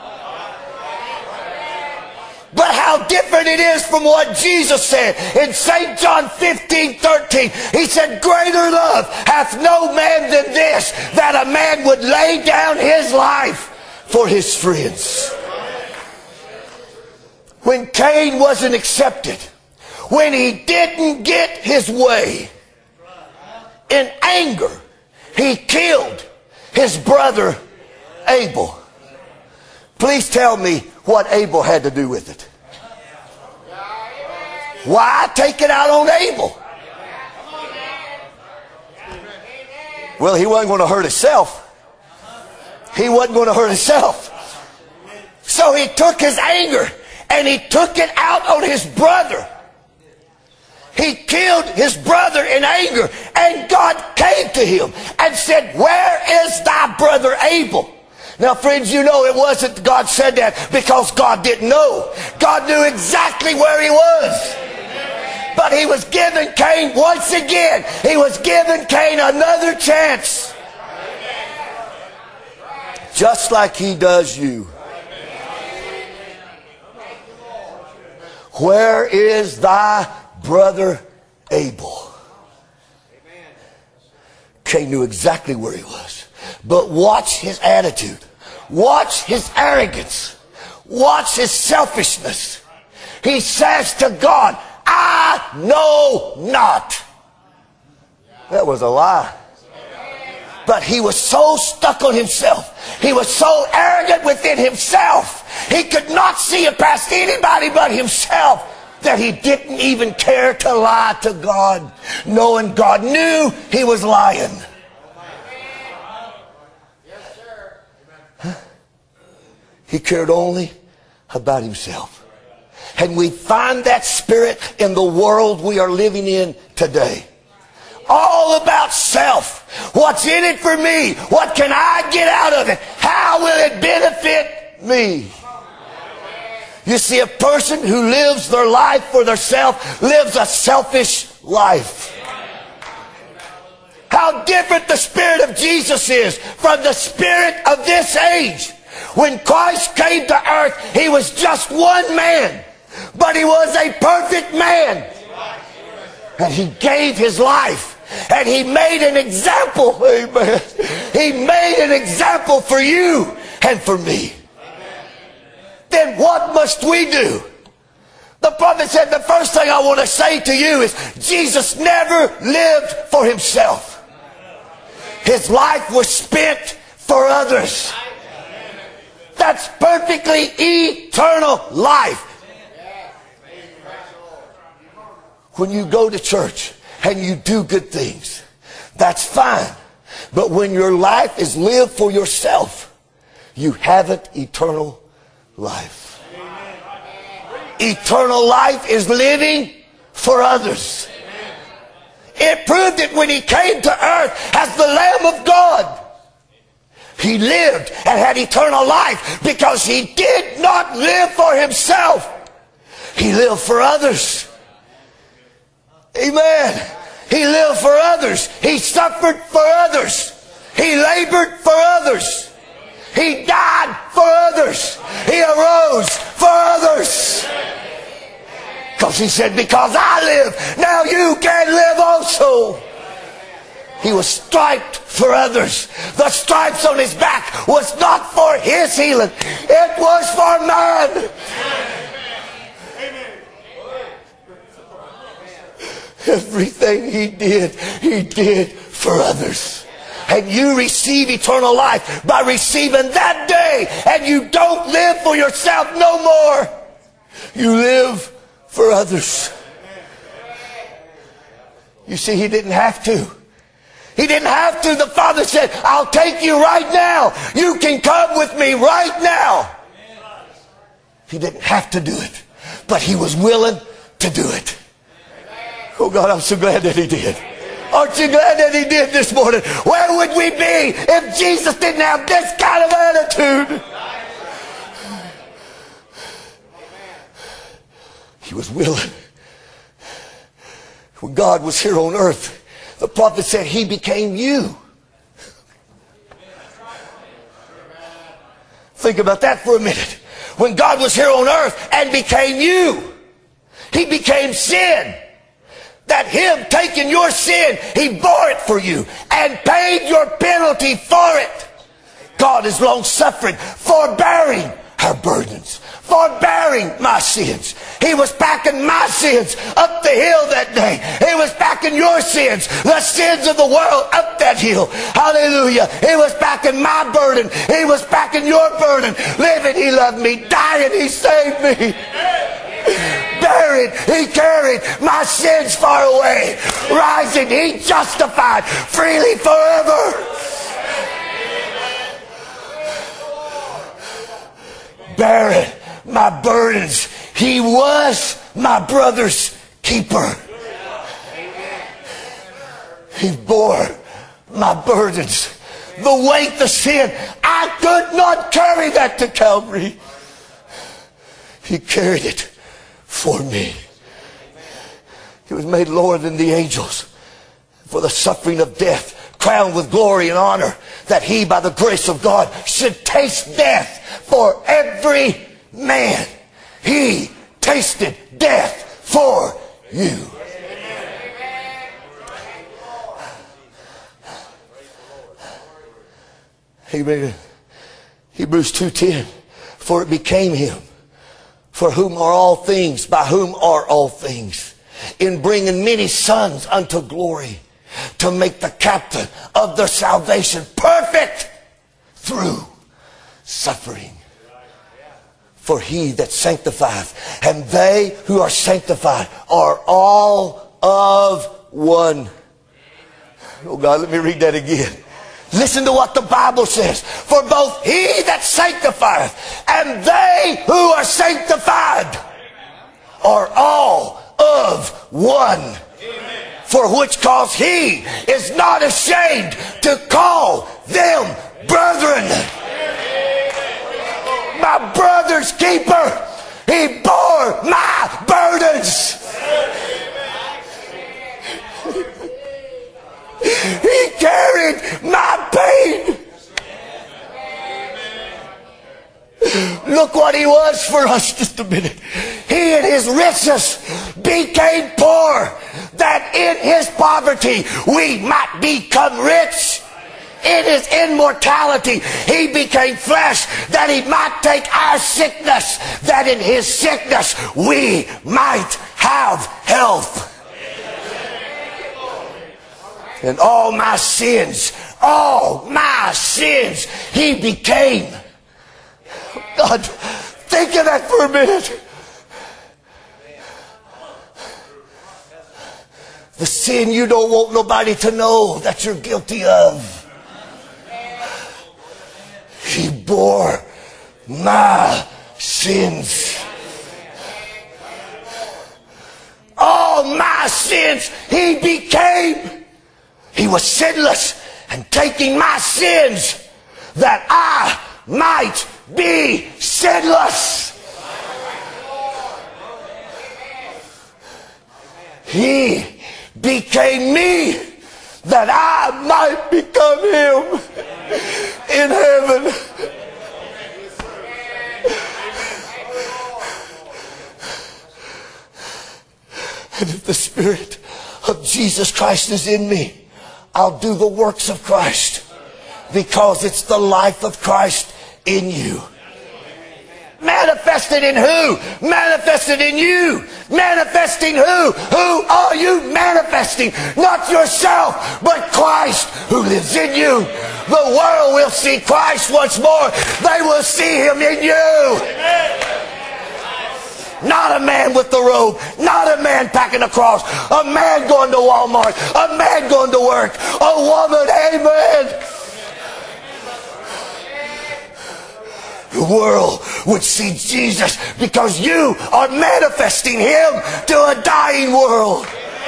But how different it is from what Jesus said in Saint John fifteen thirteen. He said, greater love hath no man than this, that a man would lay down his life for his friends. When Cain wasn't accepted, when he didn't get his way, in anger, he killed his brother Abel. Please tell me what Abel had to do with it. Why take it out on Abel? Well, he wasn't going to hurt himself. He wasn't going to hurt himself. So he took his anger and he took it out on his brother. He killed his brother in anger, and God came to him and said, where is thy brother Abel? Now, friends, you know it wasn't God said that because God didn't know. God knew exactly where he was. But he was giving Cain, once again, he was giving Cain another chance. Just like he does you. Where is thy brother Abel? Cain knew exactly where he was. But watch his attitude. Watch his arrogance. Watch his selfishness. He says to God, I know not. That was a lie. But he was so stuck on himself. He was so arrogant within himself. He could not see it past anybody but himself, that he didn't even care to lie to God, knowing God knew he was lying. Huh? He cared only about himself. And we find that spirit in the world we are living in today. All about self. What's in it for me? What can I get out of it? How will it benefit me? You see, a person who lives their life for themselves lives a selfish life. How different the Spirit of Jesus is from the spirit of this age. When Christ came to earth, he was just one man, but he was a perfect man. And he gave his life. And he made an example. Amen. He made an example for you and for me. Then what must we do? The prophet said, the first thing I want to say to you is, Jesus never lived for himself. His life was spent for others. That's perfectly eternal life. When you go to church and you do good things, that's fine. But when your life is lived for yourself, you haven't eternal life. Eternal life is living for others. It proved it when he came to earth as the Lamb of God. He lived and had eternal life because he did not live for himself. He lived for others. Amen. He lived for others. He suffered for others. He labored for others. He died for others. He arose for others. Because he said, because I live, now you can live also. He was striped for others. The stripes on his back was not for his healing. It was for mine. Everything he did, he did for others. And you receive eternal life by receiving that day. And you don't live for yourself no more. You live for others. You see, he didn't have to. He didn't have to. The Father said, I'll take you right now. You can come with me right now. He didn't have to do it. But he was willing to do it. Oh God, I'm so glad that he did. Aren't you glad that he did this morning? Where would we be if Jesus didn't have this kind of attitude? He was willing. When God was here on earth, the prophet said he became you. Think about that for a minute. When God was here on earth and became you, he became sin. That him taking your sin, he bore it for you and paid your penalty for it. God is long-suffering, forbearing our burdens, forbearing my sins. He was packing my sins up the hill that day. He was packing your sins, the sins of the world, up that hill. Hallelujah. He was packing my burden. He was packing your burden. Living, he loved me. Dying, he saved me. Buried, he carried my sins far away. Rising, he justified freely forever. Bearing my burdens, he was my brother's keeper. He bore my burdens. The weight, the sin. I could not carry that to Calvary. He carried it for me. He was made lower than the angels for the suffering of death, crowned with glory and honor, that he, by the grace of God, should taste death for every man. He tasted death for you. Amen. Hebrews two ten. For it became him, for whom are all things, by whom are all things, in bringing many sons unto glory, to make the captain of their salvation perfect through suffering. For he that sanctifieth, and they who are sanctified are all of one. Oh God, let me read that again. Listen to what the Bible says. For both he that sanctifieth and they who are sanctified are all of one. For which cause he is not ashamed to call them brethren. My brother's keeper. He bore my burdens. He carried my pain. Look what he was for us. Just a minute. He in his riches became poor, that in his poverty we might become rich. In his immortality he became flesh, that he might take our sickness, that in his sickness we might have health. And all my sins, all my sins, he became. God, think of that for a minute. The sin you don't want nobody to know that you're guilty of. He bore my sins. All my sins, he became. He was sinless and taking my sins that I might be sinless. He became me that I might become him in heaven. And if the Spirit of Jesus Christ is in me, I'll do the works of Christ, because it's the life of Christ in you. Manifested in who? Manifested in you. Manifesting who? Who are you manifesting? Not yourself, but Christ who lives in you. The world will see Christ once more. They will see him in you. Not a man with the robe. Not a man packing a cross. A man going to Walmart. A man going to work. A woman, amen. The world would see Jesus because you are manifesting him to a dying world.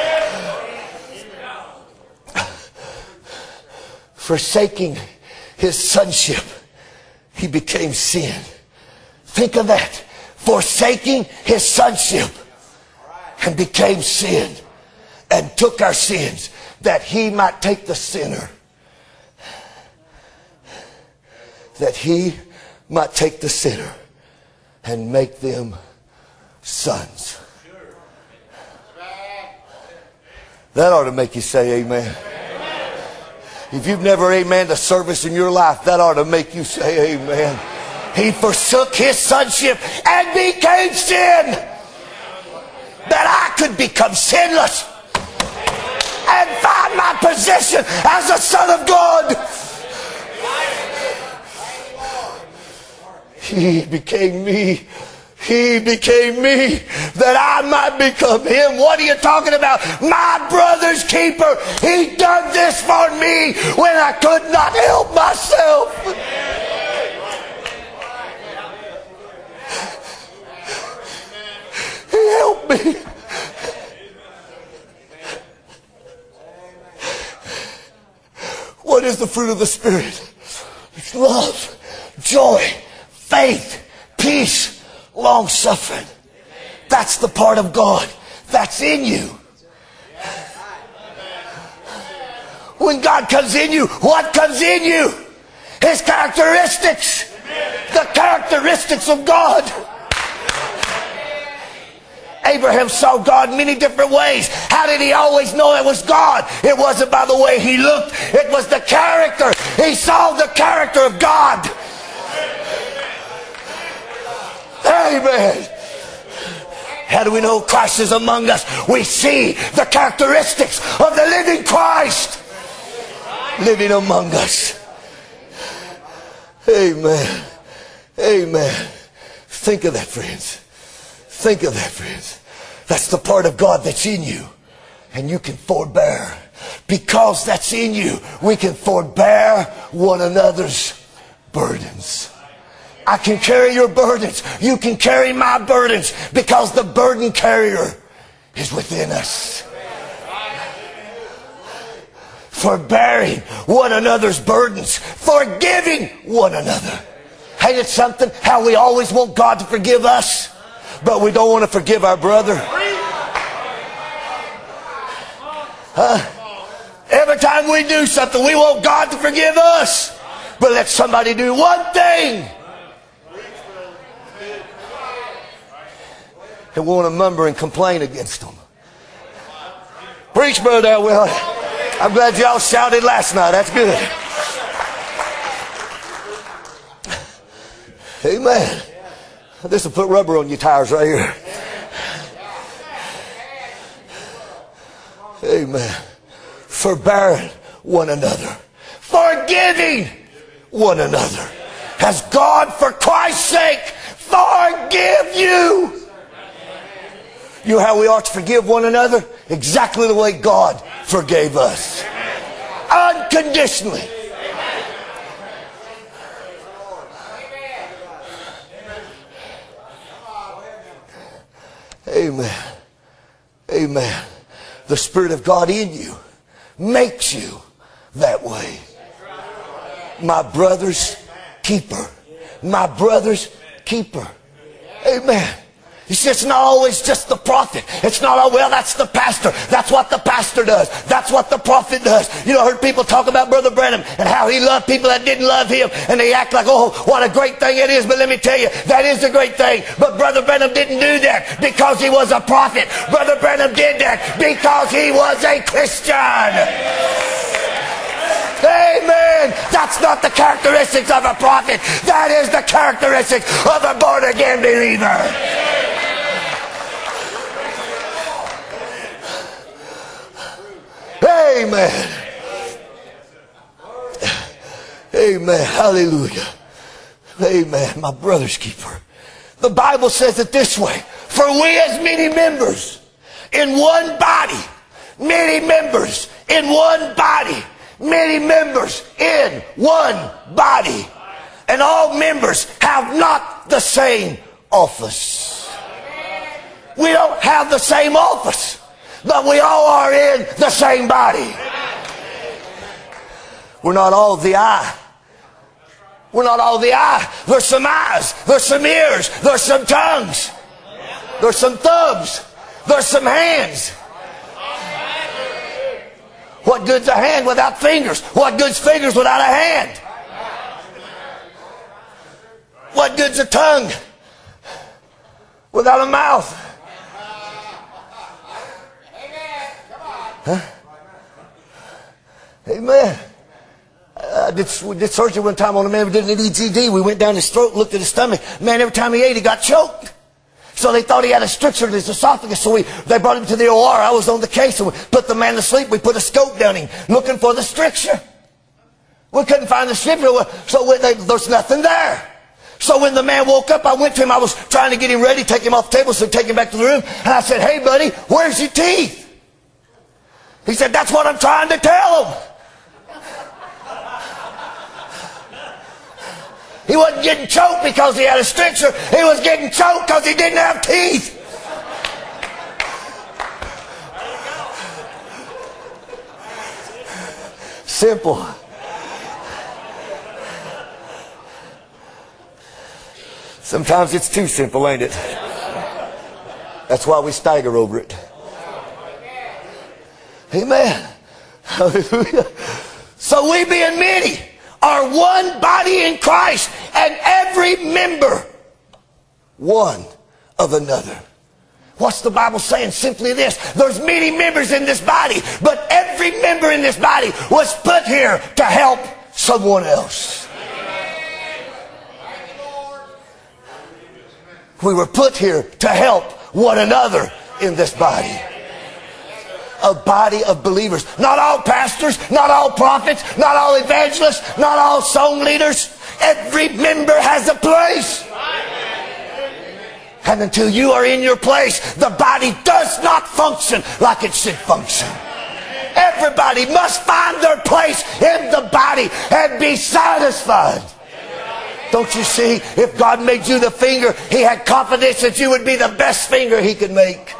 Forsaking his sonship, he became sin. Think of that. Forsaking his sonship and became sin and took our sins that he might take the sinner. That he might take the sinner and make them sons. That ought to make you say amen. If you've never amen a service in your life, that ought to make you say amen. He forsook his sonship and became sin, that I could become sinless and find my position as a son of God. He became me. He became me that I might become him. What are you talking about? My brother's keeper. He done this for me when I could not help myself. He helped me. is the fruit of the Spirit? It's love, joy, faith, peace, long-suffering. That's the part of God that's in you. When God comes in you, what comes in you? His characteristics. The characteristics of God. Abraham saw God many different ways. How did he always know it was God? It wasn't by the way he looked. It was the character. He saw the character of God. Amen. How do we know Christ is among us? We see the characteristics of the living Christ living among us. Amen. Amen. Think of that, friends. Think of that, friends. That's the part of God that's in you. And you can forbear. Because that's in you, we can forbear one another's burdens. I can carry your burdens. You can carry my burdens. Because the burden carrier is within us. Forbearing one another's burdens. Forgiving one another. Ain't it something how we always want God to forgive us, but we don't want to forgive our brother? Huh? Every time we do something, we want God to forgive us, but let somebody do one thing and want to murmur and complain against them. Preach, Brother Will. I'm glad y'all shouted last night. That's good. Amen. This will put rubber on your tires right here. Amen. Forbearing one another. Forgiving one another. Has God, for Christ's sake, forgive you? You know how we ought to forgive one another? Exactly the way God forgave us. Unconditionally. Amen. Amen. The Spirit of God in you makes you that way. My brother's keeper. My brother's keeper. Amen. You see, it's not always just the prophet. It's not, oh, well, that's the pastor. That's what the pastor does. That's what the prophet does. You know, I heard people talk about Brother Branham and how he loved people that didn't love him. And they act like, oh, what a great thing it is. But let me tell you, that is a great thing. But Brother Branham didn't do that because he was a prophet. Brother Branham did that because he was a Christian. Amen. That's not the characteristics of a prophet. That is the characteristics of a born-again believer. Amen. Amen. Hallelujah. Amen. My brother's keeper. The Bible says it this way. For we as many members in one body, many members in one body, many members in one body, and all members have not the same office. We don't have the same office, but we all are in the same body. We're not all the eye. We're not all the eye. There's some eyes. There's some ears. There's some tongues. There's some thumbs. There's some hands. What good's a hand without fingers? What good's fingers without a hand? What good's a tongue without a mouth? Huh? Amen. I did, we did surgery one time on a man who did an E G D. We went down his throat, looked at his stomach. Man, every time he ate, he got choked. So they thought he had a stricture in his esophagus. So we, they brought him to the O R. I was on the case. And we put the man to sleep. We put a scope down him looking for the stricture. We couldn't find the stricture. So we, they, there's nothing there. So when the man woke up, I went to him. I was trying to get him ready, take him off the table, so take him back to the room. And I said, hey, buddy, where's your teeth? He said, that's what I'm trying to tell him. He wasn't getting choked because he had a stricture. He was getting choked because he didn't have teeth. Simple. Sometimes it's too simple, ain't it? That's why we stagger over it. Amen. Hallelujah. So we being many are one body in Christ, and every member one of another. What's the Bible saying? Simply this: there's many members in this body, but every member in this body was put here to help someone else. We were put here to help one another in this body. A body of believers. Not all pastors, not all prophets, not all evangelists, not all song leaders. Every member has a place. And until you are in your place, the body does not function like it should function. Everybody must find their place in the body and be satisfied. Don't you see? If God made you the finger, He had confidence that you would be the best finger He could make.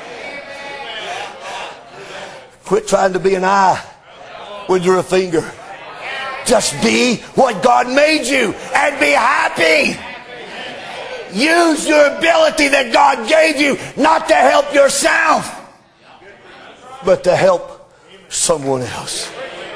Quit trying to be an eye when you're a finger. Just be what God made you and be happy. Use your ability that God gave you, not to help yourself, but to help someone else.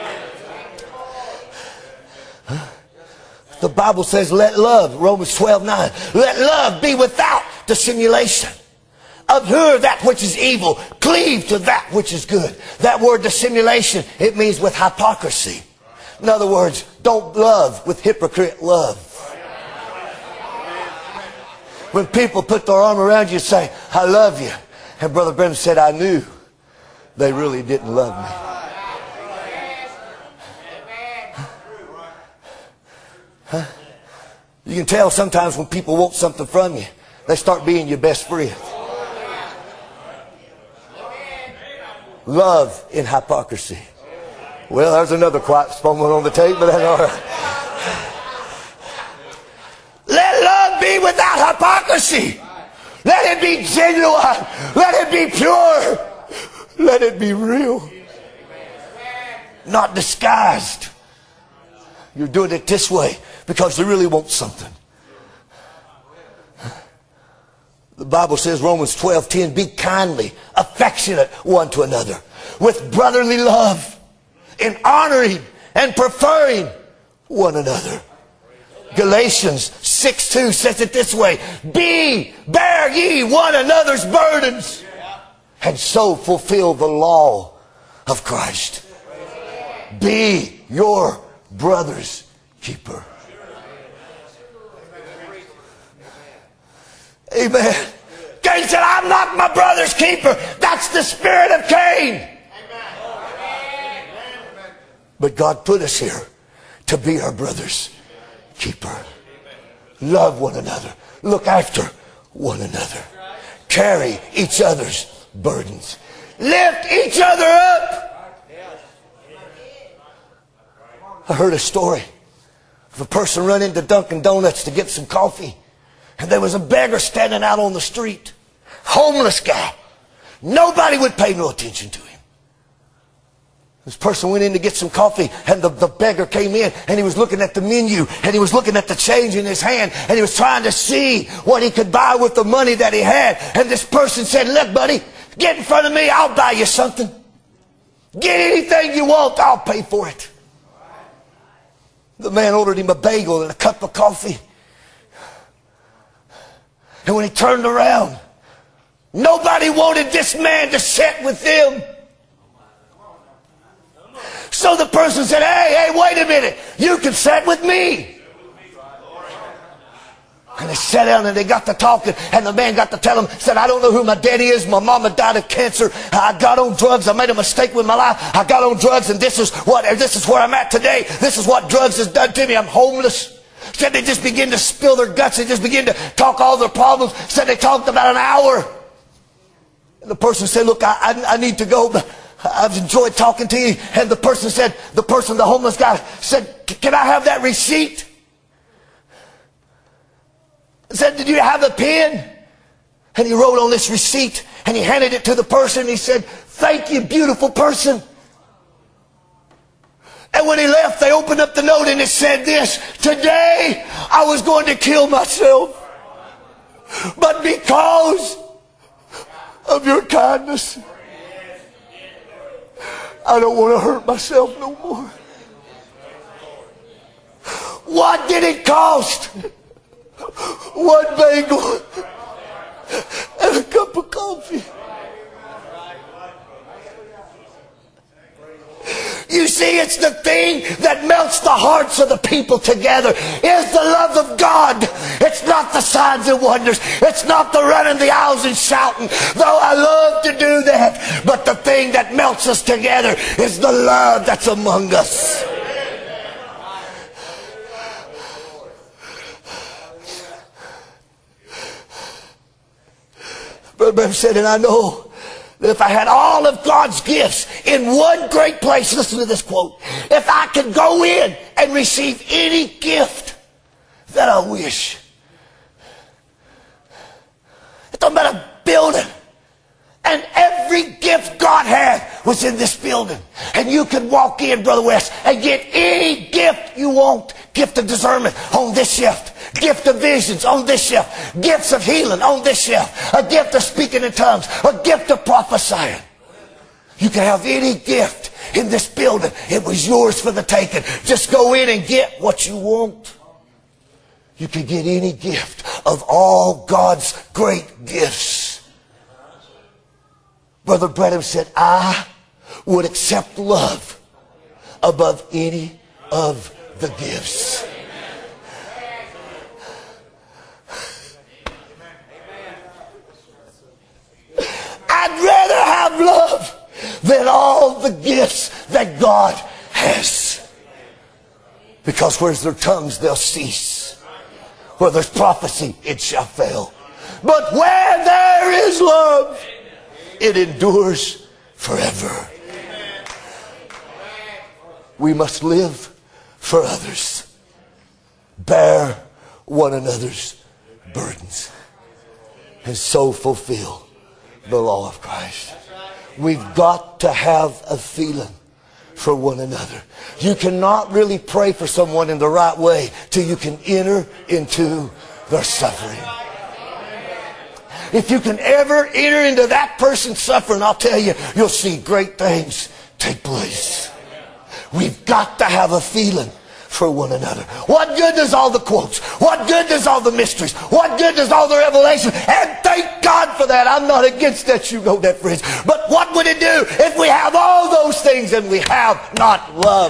The Bible says, let love, Romans twelve nine, let love be without dissimulation. Abhor that which is evil. Cleave to that which is good. That word dissimulation, it means with hypocrisy. In other words, don't love with hypocrite love. When people put their arm around you and say, I love you. And Brother Branham said, I knew they really didn't love me. Huh? You can tell sometimes when people want something from you, they start being your best friend. Love in hypocrisy. Well, there's another quiet moment on the tape, but that's all right. Let love be without hypocrisy. Let it be genuine. Let it be pure. Let it be real. Not disguised. You're doing it this way because you really want something. The Bible says, Romans twelve ten, be kindly, affectionate one to another, with brotherly love, in honoring and preferring one another. Galatians six two says it this way, be, bear ye one another's burdens, and so fulfill the law of Christ. Be your brother's keeper. Amen. Cain said, I'm not my brother's keeper. That's the spirit of Cain. But God put us here to be our brother's keeper. Love one another. Look after one another. Carry each other's burdens. Lift each other up. I heard a story of a person run into Dunkin' Donuts to get some coffee. And there was a beggar standing out on the street. Homeless guy. Nobody would pay no attention to him. This person went in to get some coffee, and the, the beggar came in, and he was looking at the menu, and he was looking at the change in his hand, and he was trying to see what he could buy with the money that he had. And this person said, look, buddy, get in front of me, I'll buy you something. Get anything you want, I'll pay for it. The man ordered him a bagel and a cup of coffee. And when he turned around, nobody wanted this man to sit with them. So the person said, hey, hey, wait a minute. You can sit with me. And they sat down and they got to talking. And the man got to tell him, said, I don't know who my daddy is. My mama died of cancer. I got on drugs. I made a mistake with my life. I got on drugs, and this is what, this is where I'm at today. This is what drugs has done to me. I'm homeless. Said they just begin to spill their guts. They just begin to talk all their problems. Said they talked about an hour. And the person said, look, I, I, I need to go, but I've enjoyed talking to you. And the person said, the person, the homeless guy said, can I have that receipt? Said, did you have a pen? And he wrote on this receipt and he handed it to the person. He said, thank you, beautiful person. And when he left, they opened up the note and it said this, today I was going to kill myself. but because of your kindness, I don't want to hurt myself no more. What did it cost? One bagel and a cup of coffee. You see, it's the thing that melts the hearts of the people together is the love of God. It's not the signs and wonders. It's not the running the aisles and shouting, though I love to do that. But the thing that melts us together is the love that's among us. Brother Branham said, and I know that if I had all of God's gifts in one great place, listen to this quote, if I could go in and receive any gift that I wish. It's talking about a building. And every gift God had was in this building. And you could walk in, Brother West, and get any gift you want. Gift of discernment on this shelf. Gift of visions on this shelf. Gifts of healing on this shelf. A gift of speaking in tongues. A gift of prophesying. You can have any gift in this building. It was yours for the taking. Just go in and get what you want. You can get any gift of all God's great gifts. Brother Branham said, I would accept love above any of the gifts. I'd rather have love than all the gifts that God has. Because where's their tongues, they'll cease. Where there's prophecy, it shall fail. But where there is love, it endures forever. We must live for others. Bear one another's burdens. And so fulfill the law of Christ. We've got to have a feeling for one another. You cannot really pray for someone in the right way till you can enter into their suffering. If you can ever enter into that person's suffering, I'll tell you, you'll see great things take place. We've got to have a feeling for one another. What good does all the quotes? What good does all the mysteries? What good does all the revelation? And thank God for that. I'm not against that, you know that, friends. But what would it do if we have all those things and we have not love?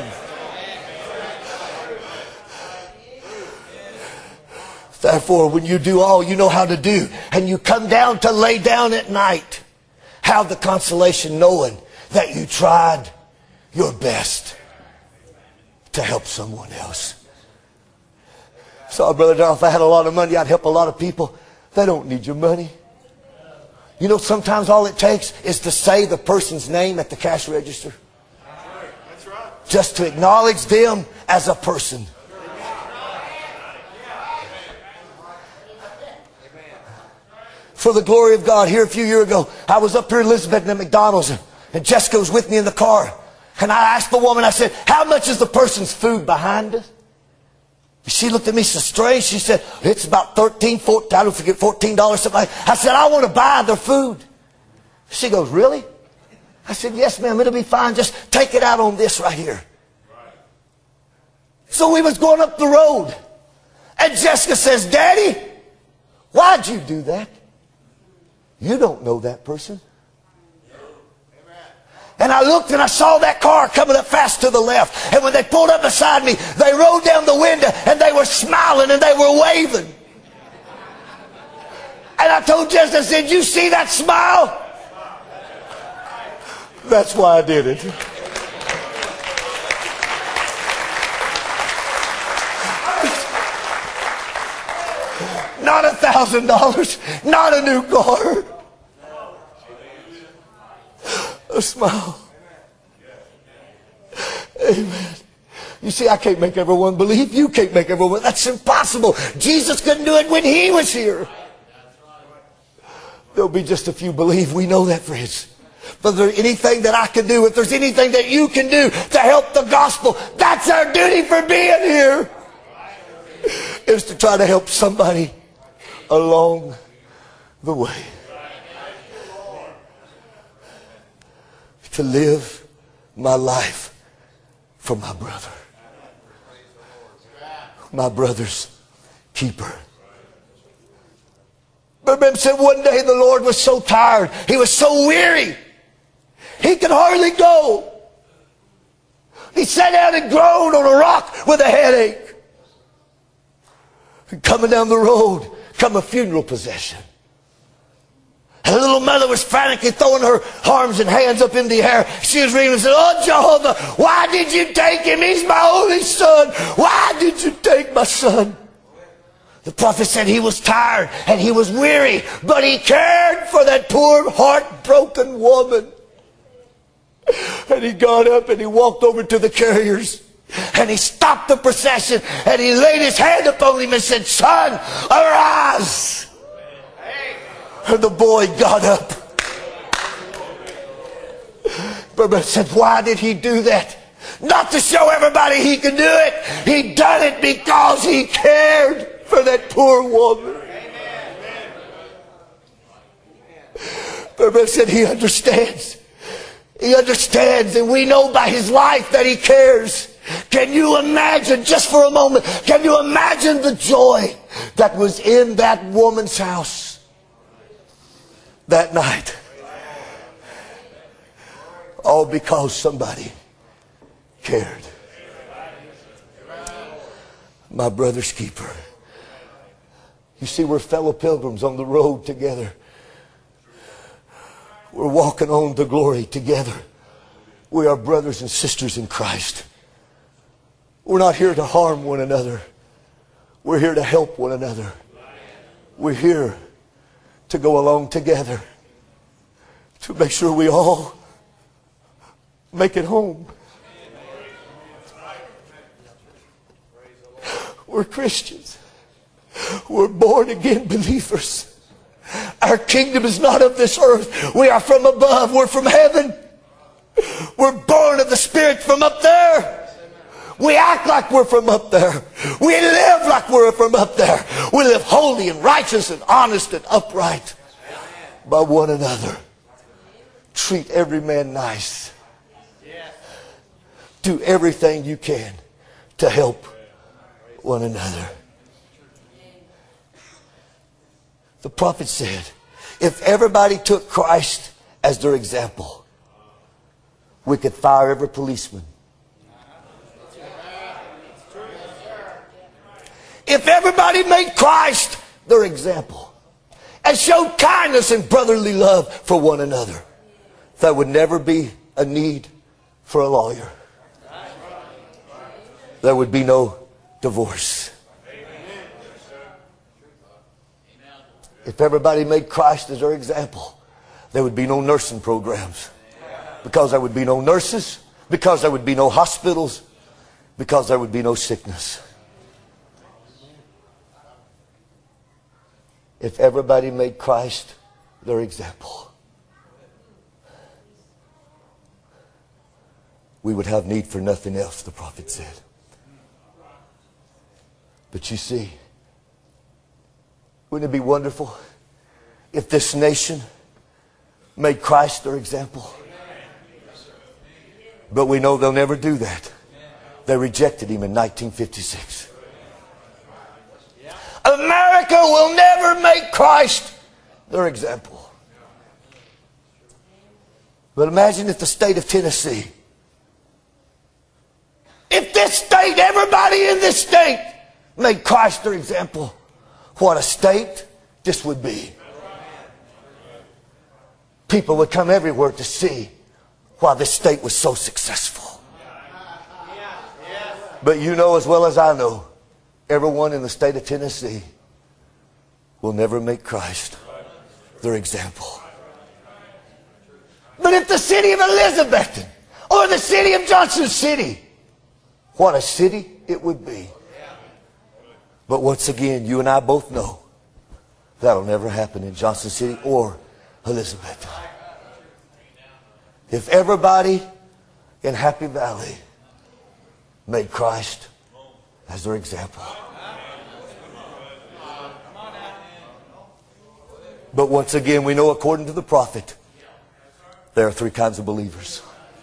Therefore, when you do all you know how to do, and you come down to lay down at night, have the consolation knowing that you tried your best to help someone else. So, Brother Darrell, if I had a lot of money, I'd help a lot of people. They don't need your money. You know, sometimes all it takes is to say the person's name at the cash register. That's right. Just to acknowledge them as a person. For the glory of God, here a few years ago, I was up here in Elizabeth at McDonald's, and, and Jessica was with me in the car. And I asked the woman, I said, how much is the person's food behind us? She looked at me so strange. She said, it's about thirteen, fourteen, I don't forget, fourteen dollars, something like that. I said, I want to buy their food. She goes, really? I said, yes, ma'am, it'll be fine. Just take it out on this right here. So we was going up the road. And Jessica says, Daddy, why'd you do that? You don't know that person. And I looked and I saw that car coming up fast to the left. And when they pulled up beside me, they rolled down the window and they were smiling and they were waving. And I told Jessica, I said, you see that smile? That's why I did it. Not a thousand dollars, not a new car. A smile. Amen. You see, I can't make everyone believe. You can't make everyone. That's impossible. Jesus couldn't do it when he was here. There'll be just a few believe. We know that, friends. But if there's anything that I can do, if there's anything that you can do to help the gospel, that's our duty for being here. Is to try to help somebody along the way to live my life for my brother. My brother's keeper. But Branham said one day the Lord was so tired. He was so weary. He could hardly go. He sat down and groaned on a rock with a headache. And coming down the road come a funeral procession. And the little mother was frantically throwing her arms and hands up in the air. She was reading and said, "Oh, Jehovah, why did you take him? He's my only son. Why did you take my son?" The prophet said he was tired and he was weary, but he cared for that poor heartbroken woman. And he got up and he walked over to the carriers and he stopped the procession and he laid his hand upon him and said, "Son, arise." And the boy got up. But said, why did he do that? Not to show everybody he could do it. He done it because he cared for that poor woman. But said he understands. He understands, and we know by his life that he cares. Can you imagine, just for a moment, can you imagine the joy that was in that woman's house that night? All because somebody cared. My brother's keeper. You see, we're fellow pilgrims on the road together. We're walking on to glory together. We are brothers and sisters in Christ. We're not here to harm one another. We're here to help one another. We're here to go along together to make sure we all make it home. We're Christians. We're born again believers. Our kingdom is not of this earth. We are from above. We're from heaven. We're born of the Spirit from up there. We act like we're from up there. We live like we're from up there. We live holy and righteous and honest and upright by one another. Treat every man nice. Do everything you can to help one another. The prophet said, if everybody took Christ as their example, we could fire every policeman. If everybody made Christ their example and showed kindness and brotherly love for one another, there would never be a need for a lawyer. There would be no divorce. If everybody made Christ as their example, there would be no nursing programs. Because there would be no nurses. Because there would be no hospitals. Because there would be no sickness. If everybody made Christ their example, we would have need for nothing else, the prophet said. But you see, wouldn't it be wonderful if this nation made Christ their example? But we know they'll never do that. They rejected him in nineteen fifty-six. America will never make Christ their example. But imagine if the state of Tennessee, if this state, everybody in this state made Christ their example, what a state this would be. People would come everywhere to see why this state was so successful. But you know as well as I know, everyone in the state of Tennessee will never make Christ their example. But if the city of Elizabethton or the city of Johnson City, what a city it would be. But once again, you and I both know that'll never happen in Johnson City or Elizabethton. If everybody in Happy Valley made Christ as their example, But once again, we know according to the prophet, there are three kinds of believers.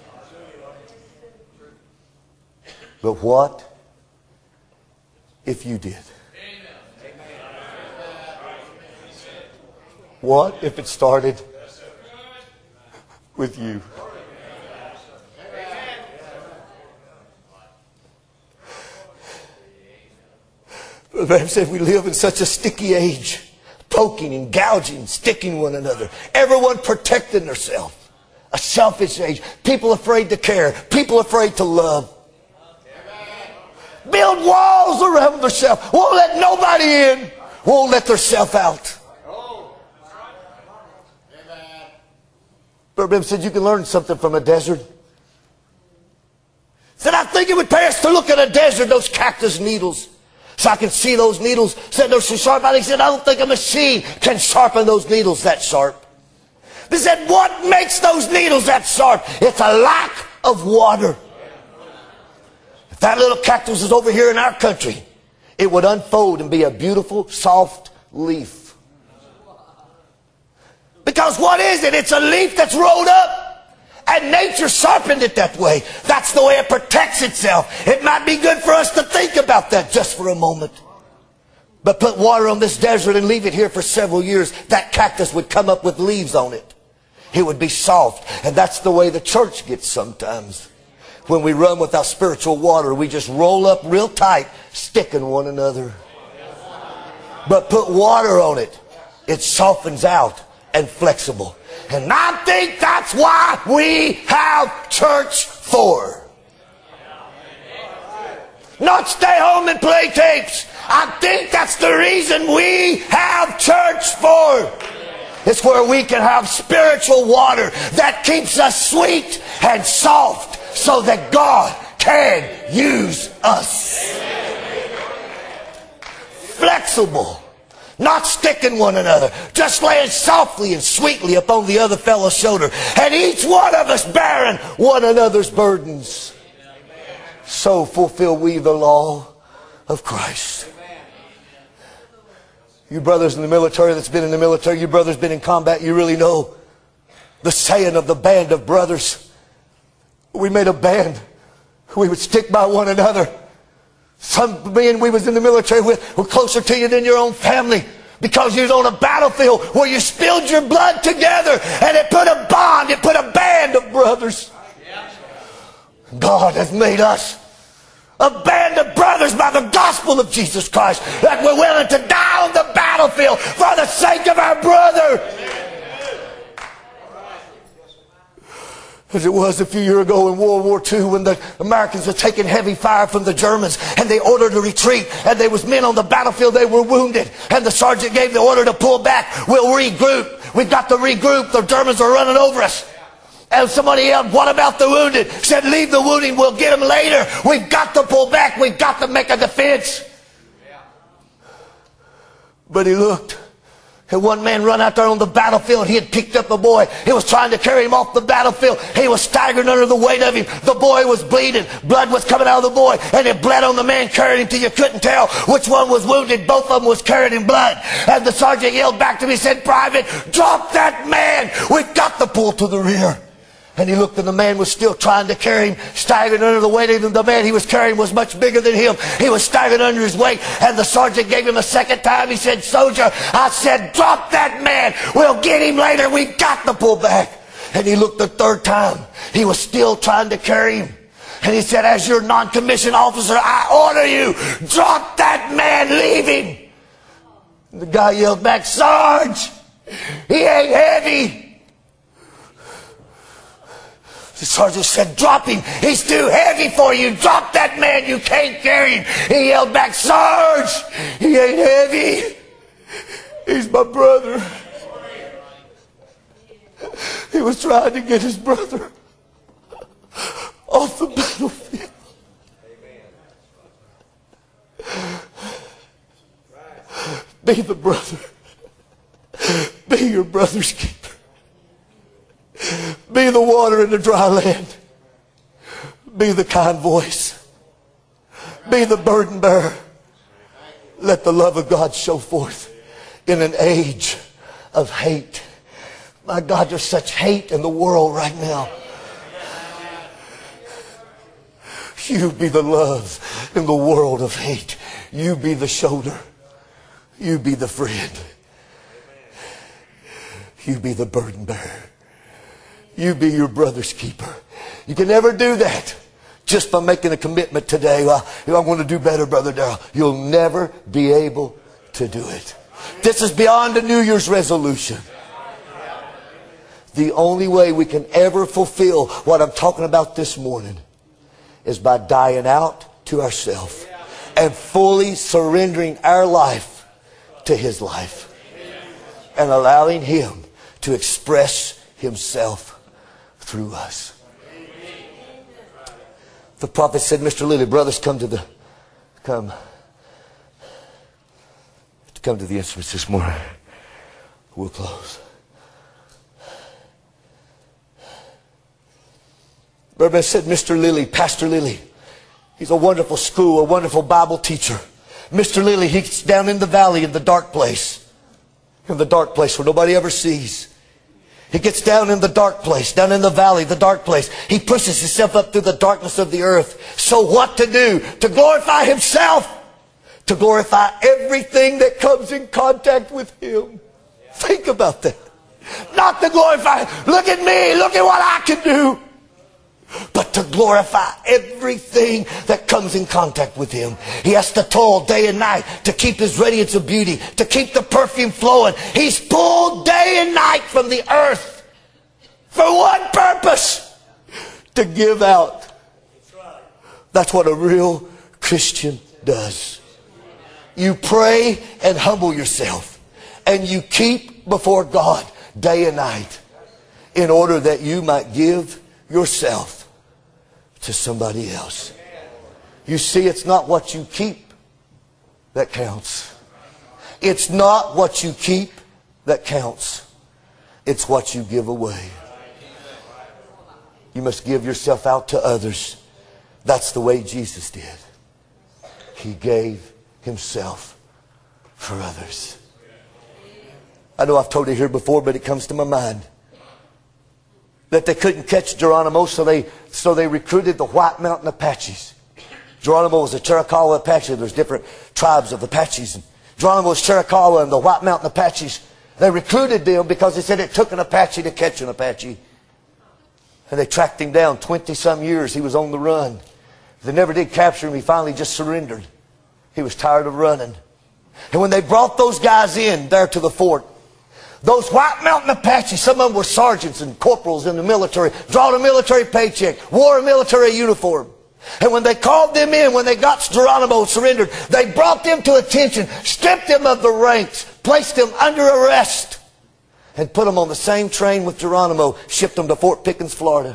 But what if you did? What if it started with you? The man said we live in such a sticky age. Poking and gouging, sticking one another. Everyone protecting themselves. A selfish age. People afraid to care. People afraid to love. Build walls around themselves. Won't let nobody in. Won't let themselves out. Brother Branham said you can learn something from a desert. Said I think it would pay us to look at a desert, those cactus needles. So I can see those needles. Said they're so sharp. He said I don't think a machine can sharpen those needles that sharp. They said what makes those needles that sharp? It's a lack of water. If that little cactus was over here in our country, it would unfold and be a beautiful, soft leaf. Because what is it? It's a leaf that's rolled up. And nature sharpened it that way. That's the way it protects itself. It might be good for us to think about that just for a moment. But put water on this desert and leave it here for several years. That cactus would come up with leaves on it. It would be soft. And that's the way the church gets sometimes. When we run without spiritual water, we just roll up real tight, sticking one another. But put water on it. It softens out and flexible. And I think that's why we have church for. Not stay home and play tapes. I think that's the reason we have church for. It's where we can have spiritual water that keeps us sweet and soft so that God can use us. Flexible. Not sticking one another. Just laying softly and sweetly upon the other fellow's shoulder. And each one of us bearing one another's burdens. So fulfill we the law of Christ. You brothers in the military that's been in the military, you brothers been in combat, you really know the saying of the band of brothers. We made a band. We would stick by one another. Some men we was in the military with were closer to you than your own family because you was on a battlefield where you spilled your blood together and it put a bond, it put a band of brothers. God has made us a band of brothers by the gospel of Jesus Christ that we're willing to die on the battlefield for the sake of our brother. As it was a few years ago in World War Two when the Americans were taking heavy fire from the Germans and they ordered a retreat and there was men on the battlefield, they were wounded and the sergeant gave the order to pull back. We'll regroup. We've got to regroup. The Germans are running over us. And somebody yelled, what about the wounded? Said, leave the wounded. We'll get them later. We've got to pull back. We've got to make a defense. But he looked. And one man run out there on the battlefield. He had picked up a boy. He was trying to carry him off the battlefield. He was staggering under the weight of him. The boy was bleeding. Blood was coming out of the boy. And it bled on the man carrying him till you couldn't tell which one was wounded. Both of them was carried in blood. And the sergeant yelled back to me, said, Private, drop that man. We've got to pull to the rear. And he looked and the man was still trying to carry him, staggering under the weight of him. The man he was carrying was much bigger than him. He was staggering under his weight. And the sergeant gave him a second time. He said, Soldier, I said, drop that man. We'll get him later. We've got to pull back. And he looked the third time. He was still trying to carry him. And he said, as your non-commissioned officer, I order you, drop that man, leave him. And the guy yelled back, Sarge, he ain't heavy. The sergeant said, drop him. He's too heavy for you. Drop that man. You can't carry him. He yelled back, Sarge, he ain't heavy. He's my brother. He was trying to get his brother off the battlefield. Be the brother. Be your brother's keeper. Be the water in the dry land. Be the kind voice. Be the burden bearer. Let the love of God show forth in an age of hate. My God, there's such hate in the world right now. You be the love in the world of hate. You be the shoulder. You be the friend. You be the burden bearer. You be your brother's keeper. You can never do that just by making a commitment today. Well, I'm going to do better, Brother Darrell. You'll never be able to do it. This is beyond a New Year's resolution. The only way we can ever fulfill what I'm talking about this morning is by dying out to ourselves and fully surrendering our life to His life and allowing Him to express Himself through us. The prophet said, Mister Lilly, brothers, come to the come come to the instruments this morning. We'll close. Brother said, Mister Lilly, Pastor Lilly, he's a wonderful school, a wonderful Bible teacher. Mister Lilly, he's down in the valley in the dark place. In the dark place where nobody ever sees. He gets down in the dark place, down in the valley, the dark place. He pushes himself up through the darkness of the earth. So what to do? To glorify himself. To glorify everything that comes in contact with Him. Think about that. Not to glorify, look at me, look at what I can do. But to glorify everything that comes in contact with Him. He has to toil day and night to keep His radiance of beauty, to keep the perfume flowing. He's pulled day and night from the earth. For one purpose. To give out. That's what a real Christian does. You pray and humble yourself. And you keep before God day and night. In order that you might give yourself to somebody else. You see, it's not what you keep that counts. It's not what you keep that counts. It's what you give away. You must give yourself out to others. That's the way Jesus did. He gave Himself for others. I know I've told you here before, but it comes to my mind. That they couldn't catch Geronimo, so they so they recruited the White Mountain Apaches. Geronimo was a Chiricahua Apache. There's different tribes of Apaches. And Geronimo was Chiricahua and the White Mountain Apaches. They recruited them because they said it took an Apache to catch an Apache. And they tracked him down twenty-some years. He was on the run. They never did capture him. He finally just surrendered. He was tired of running. And when they brought those guys in there to the fort, those White Mountain Apaches, some of them were sergeants and corporals in the military, drawed a military paycheck, wore a military uniform. And when they called them in, when they got Geronimo surrendered, they brought them to attention, stripped them of the ranks, placed them under arrest, and put them on the same train with Geronimo, shipped them to Fort Pickens, Florida.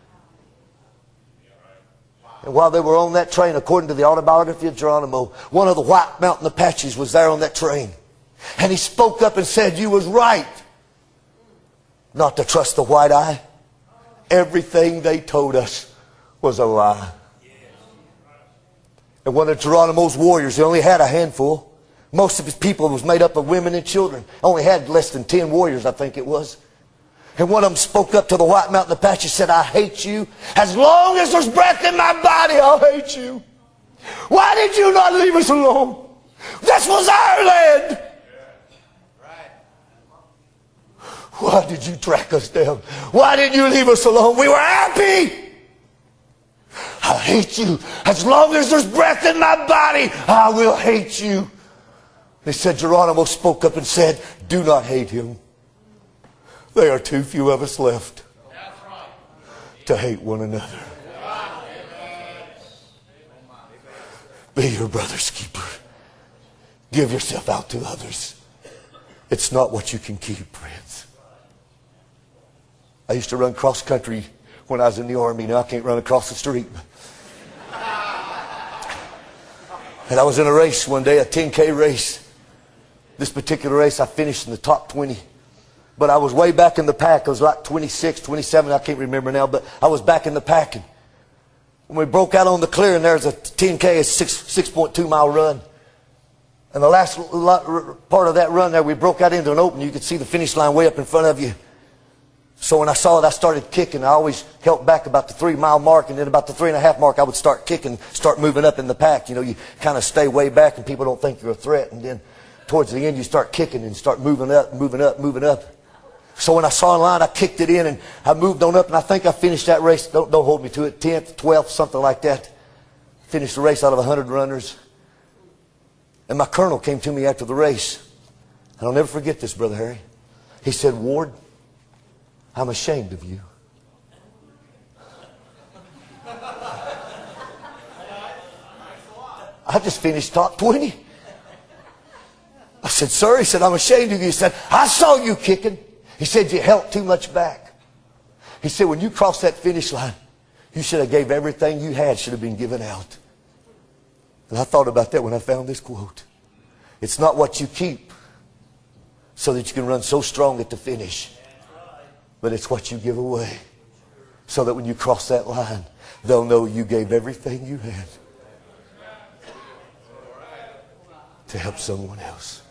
And while they were on that train, according to the autobiography of Geronimo, one of the White Mountain Apaches was there on that train. And he spoke up and said, you was right not to trust the white eye. Everything they told us was a lie. And one of Geronimo's warriors, he only had a handful. Most of his people was made up of women and children. Only had less than ten warriors, I think it was. And one of them spoke up to the White Mountain Apache and said, I hate you. As long as there's breath in my body, I'll hate you. Why did you not leave us alone? This was our land. Why did you track us down? Why didn't you leave us alone? We were happy. I hate you. As long as there's breath in my body, I will hate you. They said Geronimo spoke up and said, do not hate him. There are too few of us left to hate one another. Be your brother's keeper. Give yourself out to others. It's not what you can keep, friends. I used to run cross country when I was in the Army. Now I can't run across the street. And I was in a race one day, a ten K race. This particular race, I finished in the top twenty. But I was way back in the pack. I was like twenty-six, twenty-seven, I can't remember now. But I was back in the pack. And when we broke out on the clearing, there's a ten K, a six, 6.2 mile run. And the last part of that run there, we broke out into an open. You could see the finish line way up in front of you. So when I saw it, I started kicking. I always helped back about the three-mile mark, and then about the three-and-a-half mark, I would start kicking, start moving up in the pack. You know, you kind of stay way back, and people don't think you're a threat. And then towards the end, you start kicking and start moving up, moving up, moving up. So when I saw a line, I kicked it in, and I moved on up, and I think I finished that race. Don't, don't hold me to it. tenth, twelfth, something like that. Finished the race out of one hundred runners. And my colonel came to me after the race. And I'll never forget this, Brother Harry. He said, Ward, I'm ashamed of you. I just finished top twenty. I said, sir, he said, I'm ashamed of you. He said, I saw you kicking. He said, you held too much back. He said, when you crossed that finish line, you should have gave everything you had, should have been given out. And I thought about that when I found this quote. It's not what you keep so that you can run so strong at the finish, but it's what you give away so that when you cross that line, they'll know you gave everything you had to help someone else.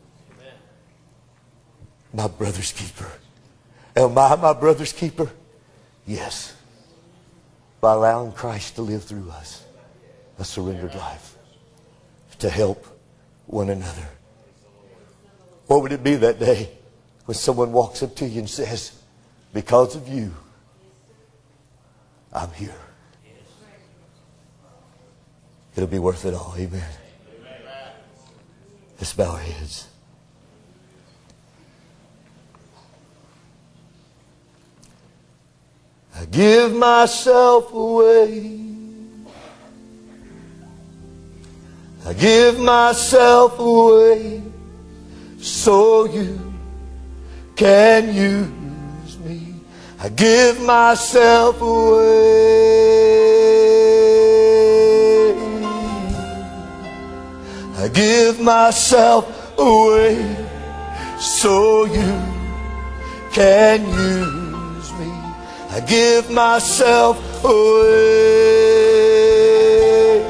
My brother's keeper. Am I my brother's keeper? Yes. By allowing Christ to live through us a surrendered life to help one another. What would it be that day when someone walks up to you and says, because of you, I'm here? It'll be worth it all. Amen. Let's bow our heads. I give myself away. I give myself away so you can use me. I give myself away. I give myself away so you can use me. I give myself away.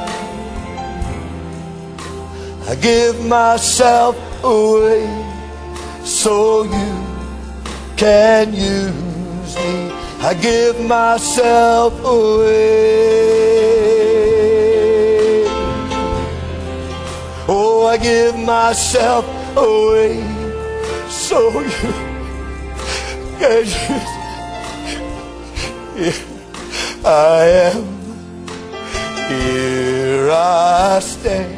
I give myself away so you can use me. I give myself away. Oh, I give myself away so you can use me. Here I am, here I stand.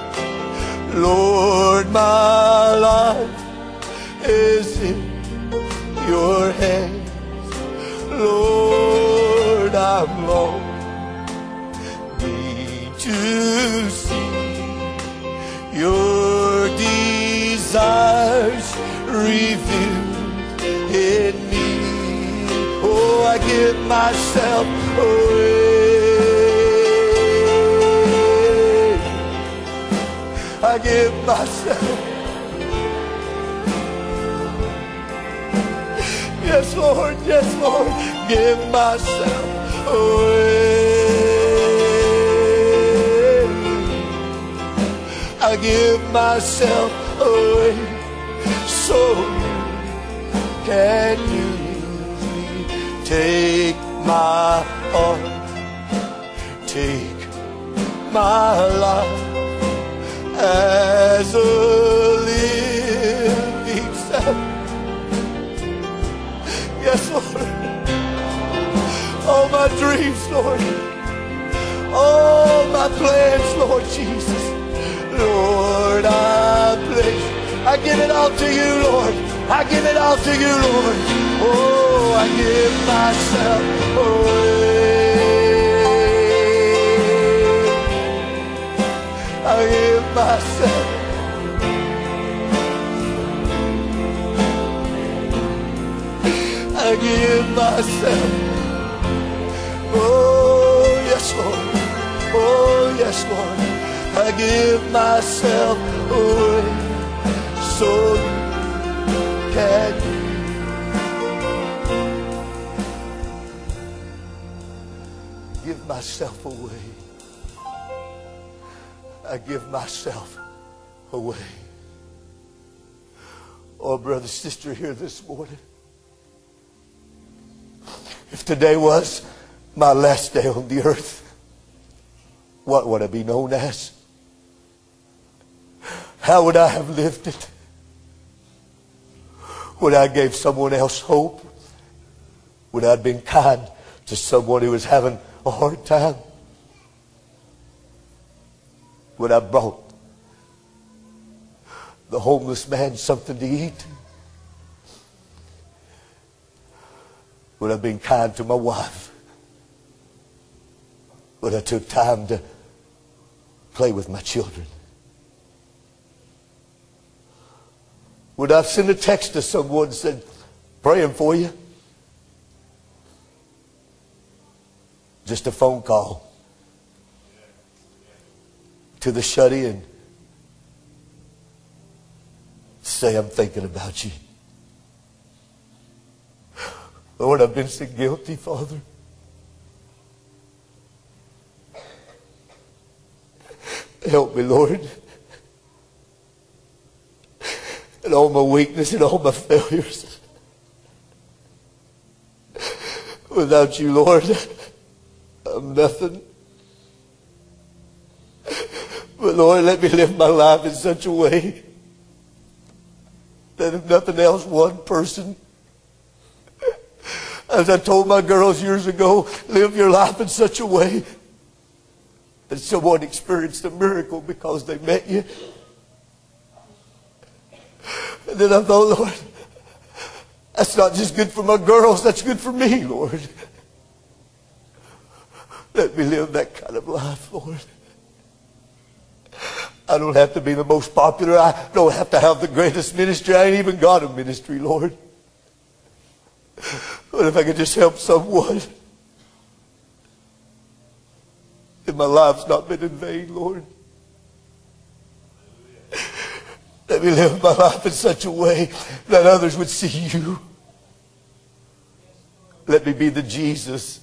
Lord, my life is in your hands. Lord, I'm longing to see your desires revealed in me. Oh, I give myself away. I give myself. Yes, Lord, yes, Lord. Give myself away. I give myself away so you can use me. Take my heart, take my life as a living sacrifice. Yes, Lord. All my dreams, Lord. All my plans, Lord Jesus. Lord, I place. I give it all to you, Lord. I give it all to you, Lord. Oh, I give myself away. I give myself. I give myself. Oh, yes, Lord. Oh, yes, Lord. I give myself away so you can. Give myself away. I give myself away. Oh, brother, sister, here this morning, if today was my last day on the earth, what would I be known as? How would I have lived it? Would I have gave someone else hope? Would I have been kind to someone who was having a hard time? Would I have brought the homeless man something to eat? Would I have been kind to my wife? Would I took time to play with my children? Would I have sent a text to someone and said, praying for you? Just a phone call to the shut-in. Say, I'm thinking about you. Lord, I've been so guilty, Father. Help me, Lord. And all my weakness and all my failures. Without you, Lord, I'm nothing. But Lord, let me live my life in such a way that if nothing else, one person, as I told my girls years ago, live your life in such a way that someone experienced a miracle because they met you. And then I thought, Lord, that's not just good for my girls, that's good for me, Lord. Let me live that kind of life, Lord. I don't have to be the most popular. I don't have to have the greatest ministry. I ain't even got a ministry, Lord. But if I could just help someone, then my life's not been in vain, Lord. Let me live my life in such a way that others would see you. Let me be the Jesus.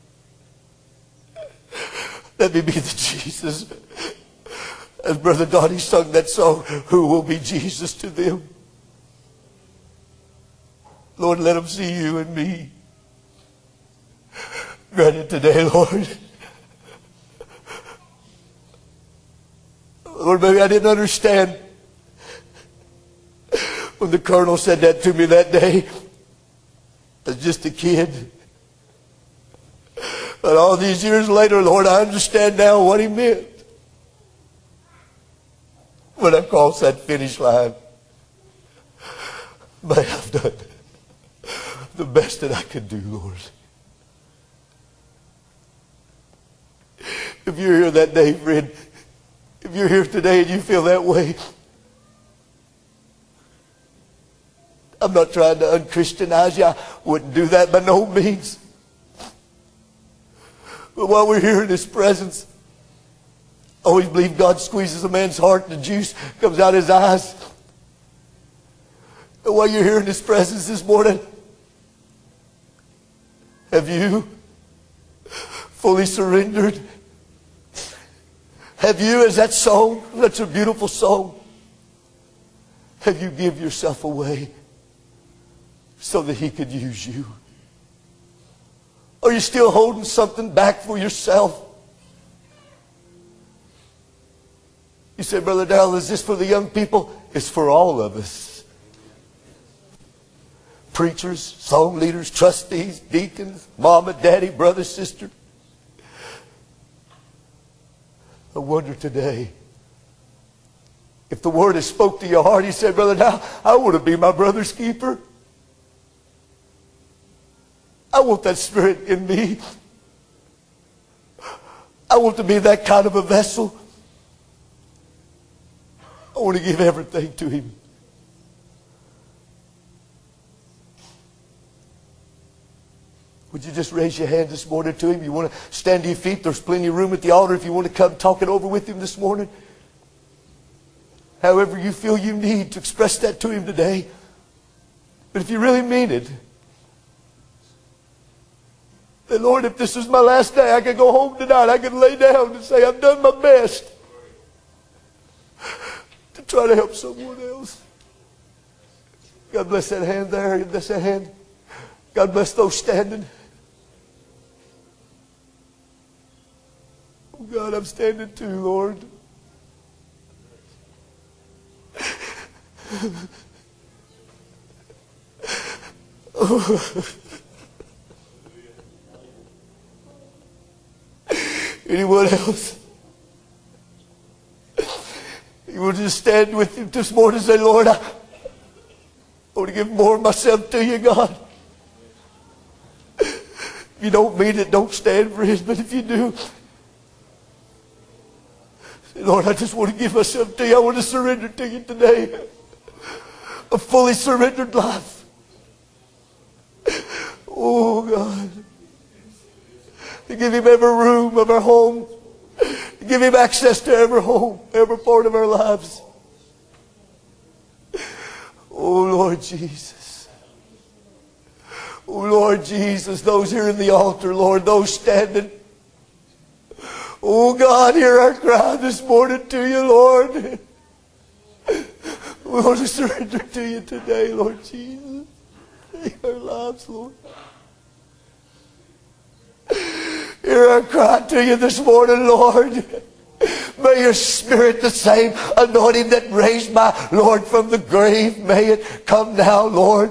Let me be the Jesus. As Brother Donnie sung that song, who will be Jesus to them? Lord, let them see you and me. Grant it today, Lord. Lord, maybe I didn't understand when the colonel said that to me that day. As just a kid. But all these years later, Lord, I understand now what he meant when I crossed that finish line. May I've done the best that I could do, Lord. If you're here that day, friend, if you're here today and you feel that way, I'm not trying to unchristianize you. I wouldn't do that by no means. But while we're here in His presence, I always believe God squeezes a man's heart and the juice comes out his eyes. And while you're here in His presence this morning, have you fully surrendered? Have you, as that song, that's a beautiful song, have you give yourself away so that He could use you? Are you still holding something back for yourself? You say, Brother Darrell, is this for the young people? It's for all of us. Preachers, song leaders, trustees, deacons, mama, daddy, brother, sister. I wonder today if the Word has spoke to your heart. You said, Brother Darrell, I want to be my brother's keeper. I want that Spirit in me. I want to be that kind of a vessel. I want to give everything to Him. Would you just raise your hand this morning to Him? You want to stand to your feet? There's plenty of room at the altar if you want to come talk it over with Him this morning. However you feel you need to express that to Him today. But if you really mean it, then Lord, if this is my last day, I can go home tonight. I can lay down and say, I've done my best to try to help someone else. God bless that hand there. God bless that hand. God bless those standing. Oh God, I'm standing too, Lord. Oh. Anyone else? You will just stand with him this morning and say, Lord, I want to give more of myself to you, God. If you don't mean it, don't stand for it. But if you do, say, Lord, I just want to give myself to you. I want to surrender to you today. A fully surrendered life. Oh, God. To give him every room of our home. To give him access to every home, every part of our lives. Oh, Lord Jesus. Oh, Lord Jesus. Those here in the altar, Lord, those standing. Oh, God, hear our cry this morning to you, Lord. We want to surrender to you today, Lord Jesus. Take our lives, Lord. Hear our cry to you this morning, Lord. May your Spirit, the same anointing that raised my Lord from the grave, may it come now, Lord.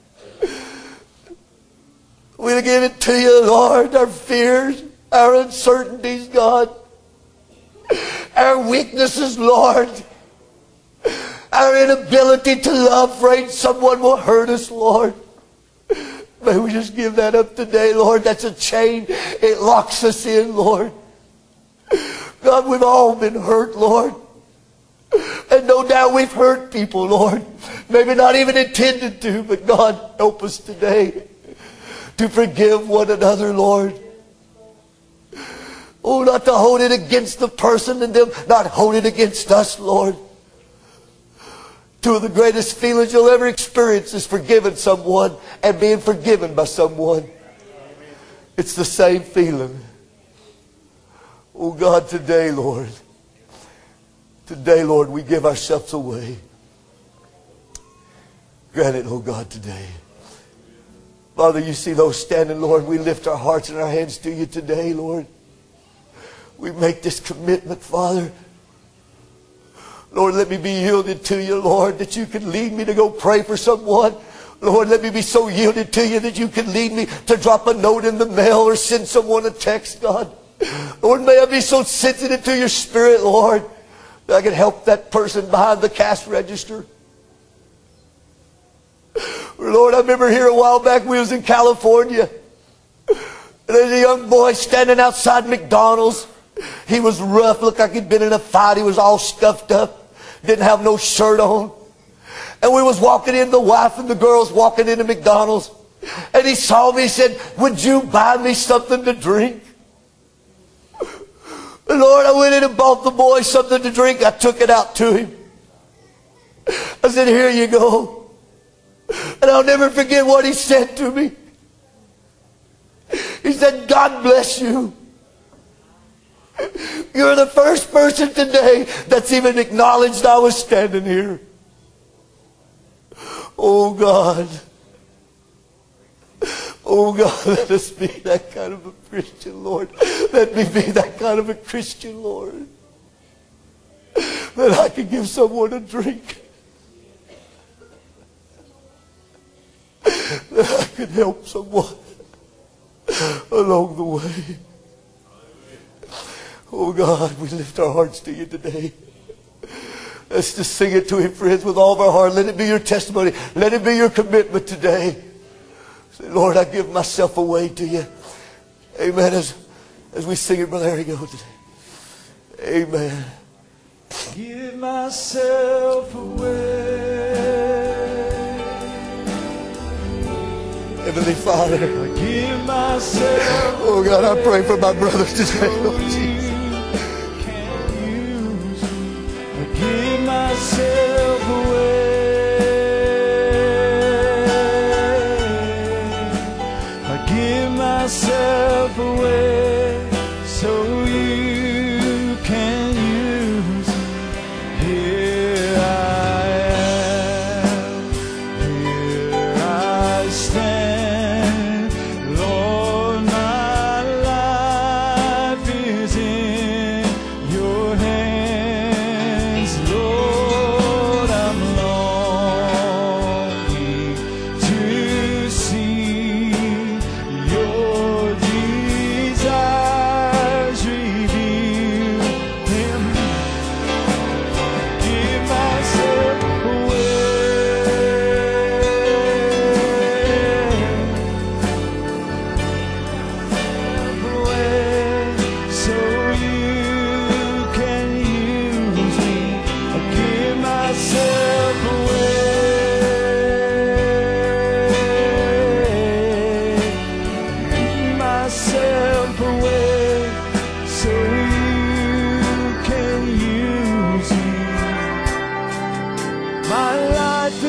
We'll give it to you, Lord, our fears, our uncertainties, God. Our weaknesses, Lord. Our inability to love, afraid someone will hurt us, Lord. May we just give that up today, Lord. That's a chain. It locks us in, Lord. God, we've all been hurt, Lord. And no doubt we've hurt people, Lord. Maybe not even intended to, but God, help us today to forgive one another, Lord. Oh, not to hold it against the person and them, not hold it against us, Lord. Two of the greatest feelings you'll ever experience is forgiving someone and being forgiven by someone. It's the same feeling. Oh God, today, Lord. Today, Lord, we give ourselves away. Grant it, oh God, today. Father, you see those standing, Lord. We lift our hearts and our hands to you today, Lord. We make this commitment, Father. Lord, let me be yielded to you, Lord, that you can lead me to go pray for someone. Lord, let me be so yielded to you that you can lead me to drop a note in the mail or send someone a text, God. Lord, may I be so sensitive to your Spirit, Lord, that I can help that person behind the cash register. Lord, I remember here a while back we was in California. And there's a young boy standing outside McDonald's. He was rough, looked like he'd been in a fight. He was all scuffed up. Didn't have no shirt on. And we was walking in, the wife and the girls walking into McDonald's. And he saw me, he said, would you buy me something to drink? And Lord, I went in and bought the boy something to drink. I took it out to him. I said, here you go. And I'll never forget what he said to me. He said, God bless you. You're the first person today that's even acknowledged I was standing here. Oh God. Oh God, let us be that kind of a Christian, Lord. Let me be that kind of a Christian, Lord. That I can give someone a drink. That I can help someone along the way. Oh God, we lift our hearts to you today. Let's just sing it to him, friends, with all of our heart. Let it be your testimony. Let it be your commitment today. Say, Lord, I give myself away to you. Amen. As, as we sing it, Brother Harry, go today. Amen. Give myself away. Heavenly Father, I give myself. Oh God, I pray for my brothers today, Lord Jesus. Give myself away. I give myself away so you can use me. Here I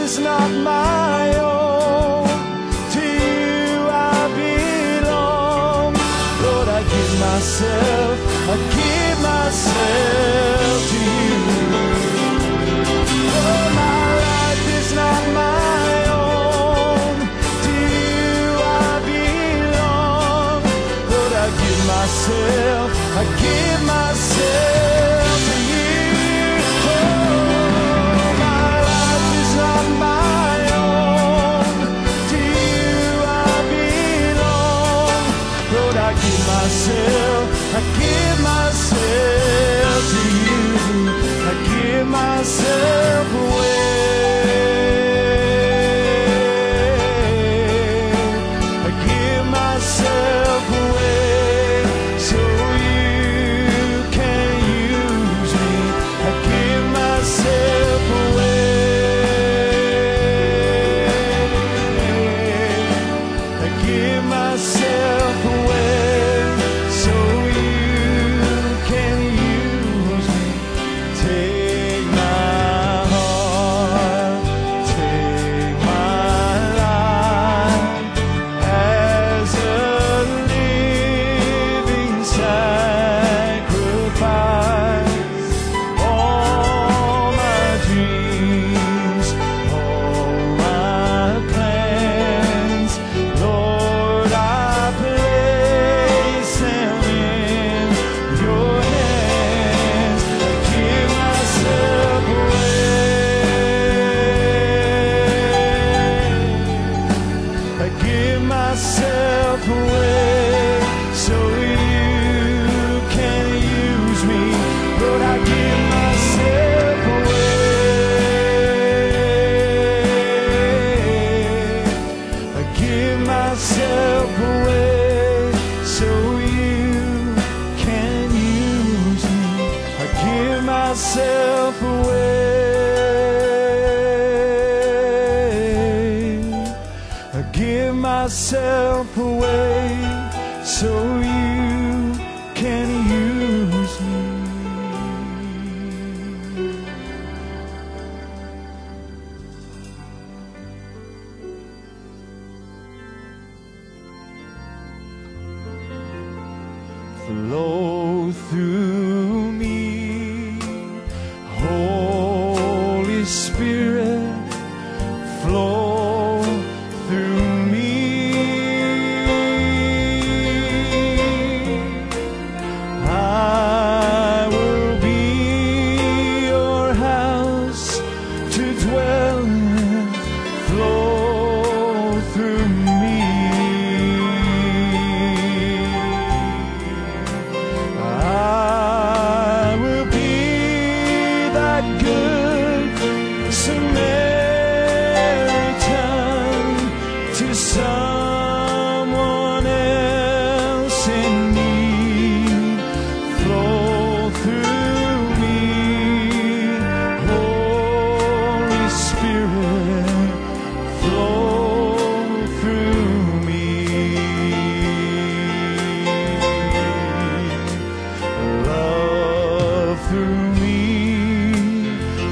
is not my own. To you I belong. Lord, I give myself, I give myself to you. Oh, my life is not my own. To you I belong. Lord, I give myself, I give myself to you. Oh, my life is not my own. To you I belong. Lord, I give myself, I give myself to you. I give myself away. I give myself away so you can use me. I give myself away. I give myself away so you can use me. Take my heart, take my life as a living sacrifice. All my dreams, all my plans, Lord, I place them in your hands. I give myself away. I give myself away so you can use me. Lord, I give myself away. I give myself away so you can use me. I give myself away. I give myself away so you can use me. Flow through me, Holy Spirit, flow through me. I will be your house to dwell in. Flow through me. I will be that good Samaritan to someone else in need. Flow through me, Holy Spirit, flow through me. Love through me,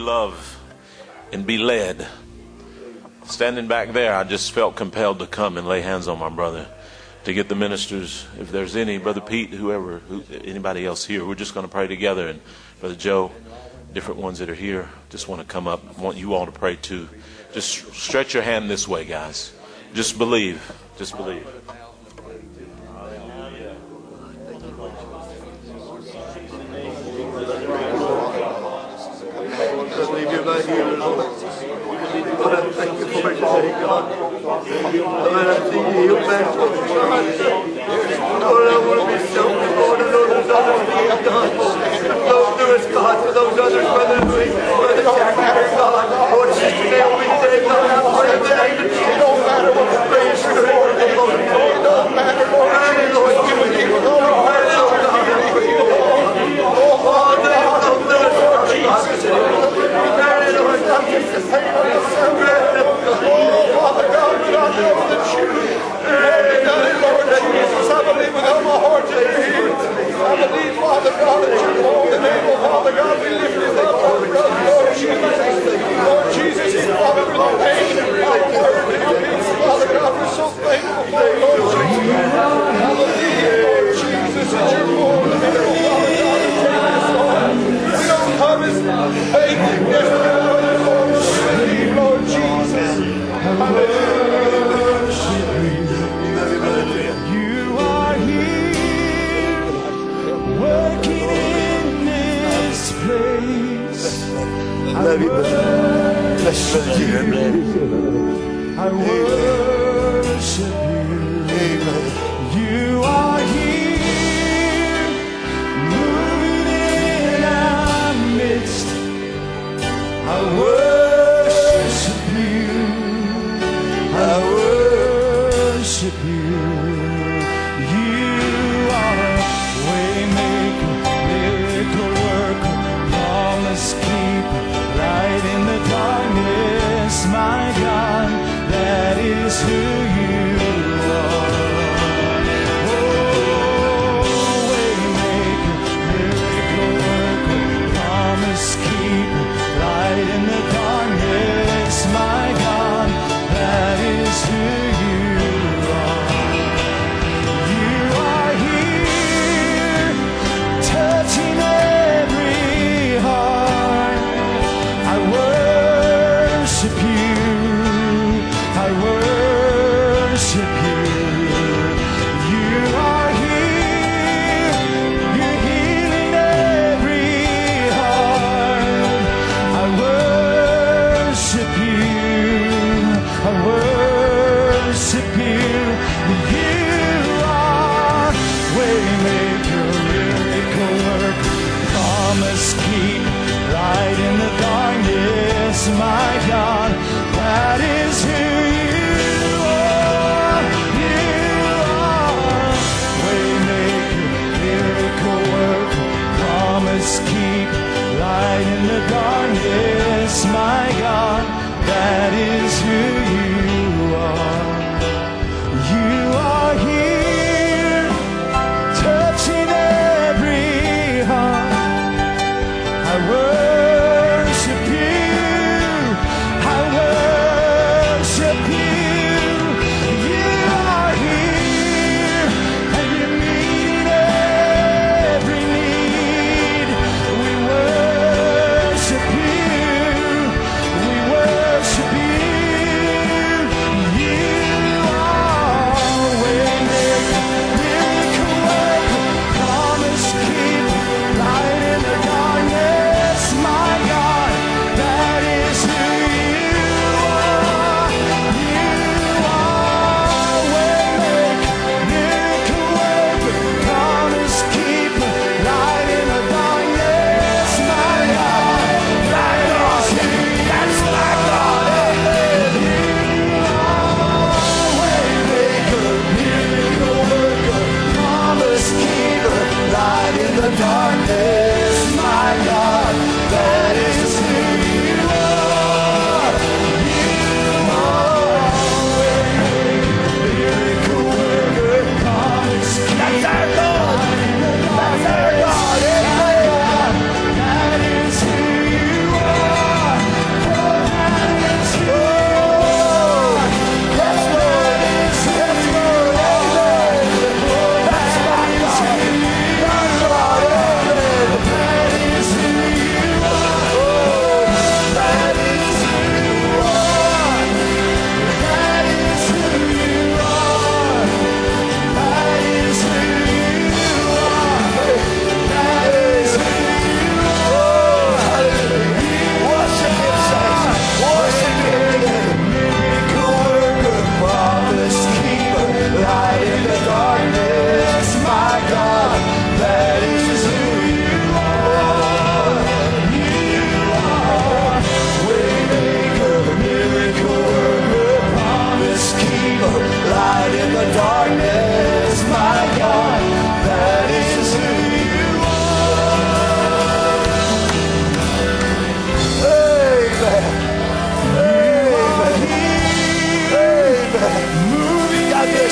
love and be led. Standing back there, I just felt compelled to come and lay hands on my brother, to get the ministers, if there's any, Brother Pete, whoever, who, anybody else here, we're just going to pray together. And Brother Joe, different ones that are here, just want to come up. I want you all to pray too. Just stretch your hand this way, guys. Just believe. Just believe. Leave your light here, Lord. Lord, I thank you for today, God. Lord, I see you heal back to us, God. Lord, I want to be selfish, Lord. I know there's others being done. Lord, do us, God, for those others, Brother Louis, Brother Jack, God. Lord, Sister Naomi, today, God, I pray in the name of Jesus. It don't matter what the praise is, Lord. It don't matter, Lord. Lord, give it to you, Lord. Oh, God, I pray, Lord. Oh, God, let us, God, God. Oh, Father God, but I know that you, Lord Jesus, I believe with all my heart that you're here. I believe, Father God, that you're more than able, Father God, we lift you up, Father God, Lord Jesus. Lord Jesus, you brought us the pain and our word and your peace, Father God, we're so thankful for it, Lord Jesus. Hallelujah, Lord Jesus, that you're more than able, Father God, to take us on. We don't come as faith and yesterday, Lord Jesus. You are here, working in this place. I love you, worship you. I worship you. You are here, moving in our midst. I worship I worship you. You are waymaker, miracle worker, promise keeper, light in the darkness. My God, that is who you are. Oh, waymaker, miracle worker, promise keeper, light in the darkness. My God, that is who you are. You are here, touching every heart. I worship you. I worship you. You are here, you're healing every heart. I worship you. I worship you. You are waymaker, miracle worker, promise keep, light in the darkness. My God, that is who you are. You are waymaker, miracle worker, promise keep, light in the darkness. My God, that is who you are. You are here, touching every heart. I worship you. I worship you. You are here, and you're meeting every need. We worship you. We worship you.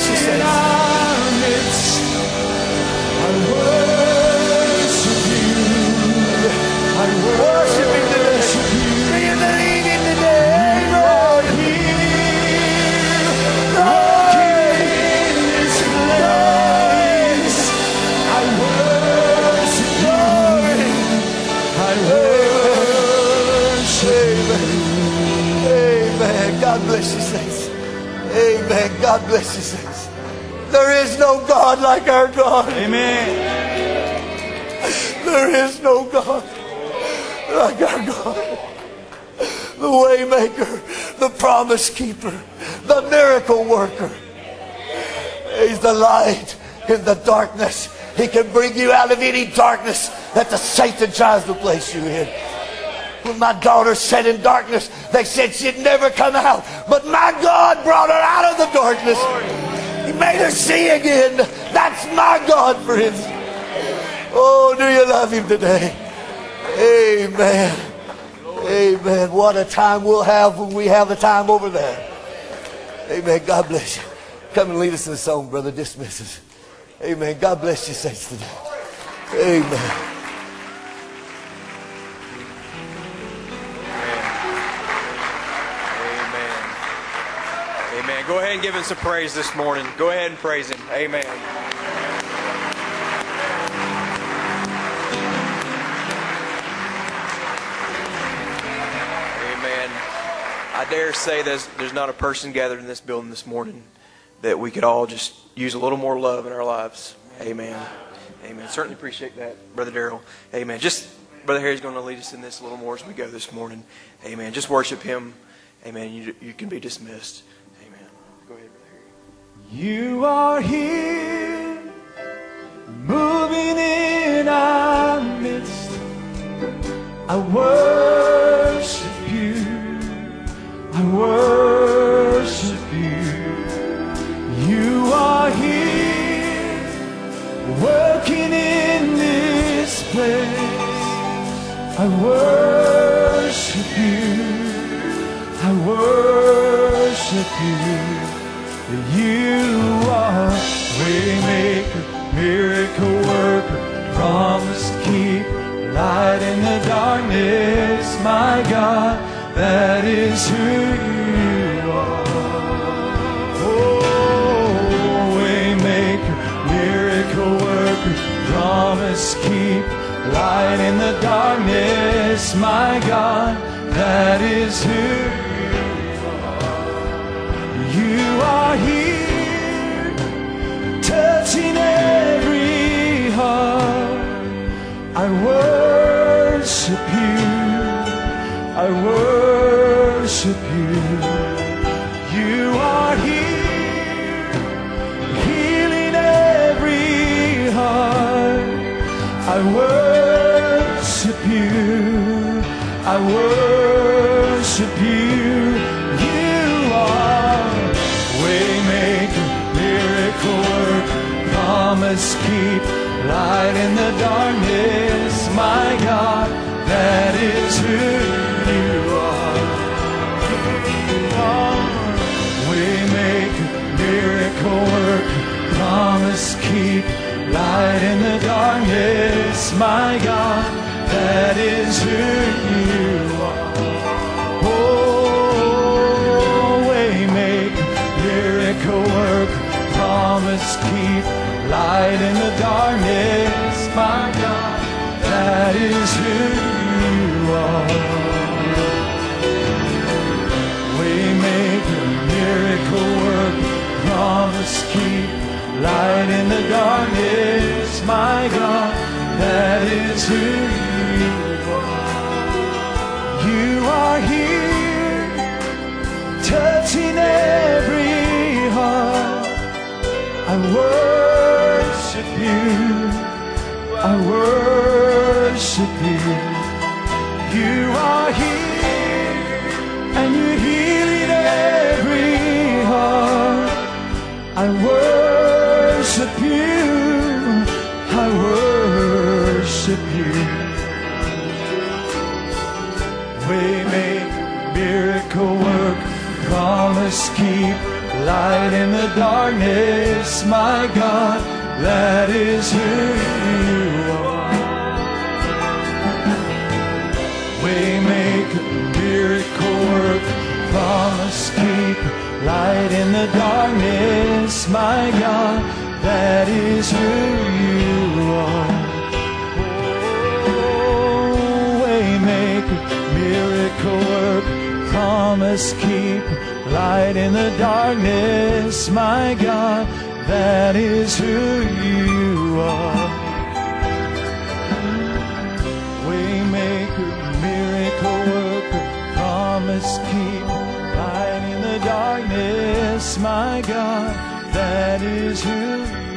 bless you, saints. I worship you. I worship you today. Do you believe Him today? Lord, here, walking in this place. I worship you. I worship you. Amen. God bless you, saints. Amen. God bless you, saints. There is no God like our God. Amen. There is no God like our God. The way maker, the promise keeper, the miracle worker. He's the light in the darkness. He can bring you out of any darkness that the Satan tries to place you in. When my daughter sat in darkness, they said she'd never come out. But my God brought her out of the darkness. He made her see again. That's my God, friends. Oh, do you love Him today? Amen. Amen. What a time we'll have when we have the time over there. Amen. God bless you. Come and lead us in a song, brother. Dismiss us. Amen. God bless you, saints, today. Amen. Amen. Go ahead and give Him some praise this morning. Go ahead and praise Him. Amen. Amen. I dare say there's, there's not a person gathered in this building this morning that we could all just use a little more love in our lives. Amen. Amen. Certainly appreciate that, Brother Darrell. Amen. Just, Brother Harry's going to lead us in this a little more as we go this morning. Amen. Just worship Him. Amen. You, you can be dismissed. Go ahead, Brother Harry. You are here, moving in our midst. I worship you. I worship you. You are here, working in this place. I worship you. I worship you. You are waymaker, miracle worker, promise keeper, light in the darkness, my God, that is who you are. Oh, waymaker, miracle worker, promise keeper, light in the darkness, my God, that is who you are. You are here, touching every heart. I worship you. I worship you. You are here, healing every heart. I worship you. I worship you. Promise keep, light in the darkness, my God, that is who you are. You are waymaker, miracle worker, promise keep, light in the darkness, my God, that is who you are. Oh, waymaker, miracle worker, promise keep, light in the darkness, my God, that is who you are. Waymaker, miracle worker, promise keep, light in the darkness, my God, that is who you are. You are here, touching every heart. I worship you. I worship you. You are here, and you're healing every heart. I worship you. I worship you. Waymaker, miracle work, promise keep, light in the darkness, my God, that is who you are. Waymaker, miracle work, promise keep, light in the darkness, my God, that is who you are. Oh, waymaker, miracle work, promise keep, light in the darkness, my God, that is who you are. Waymaker, miracle worker, promise keep, light in the darkness, my God, that is who you are.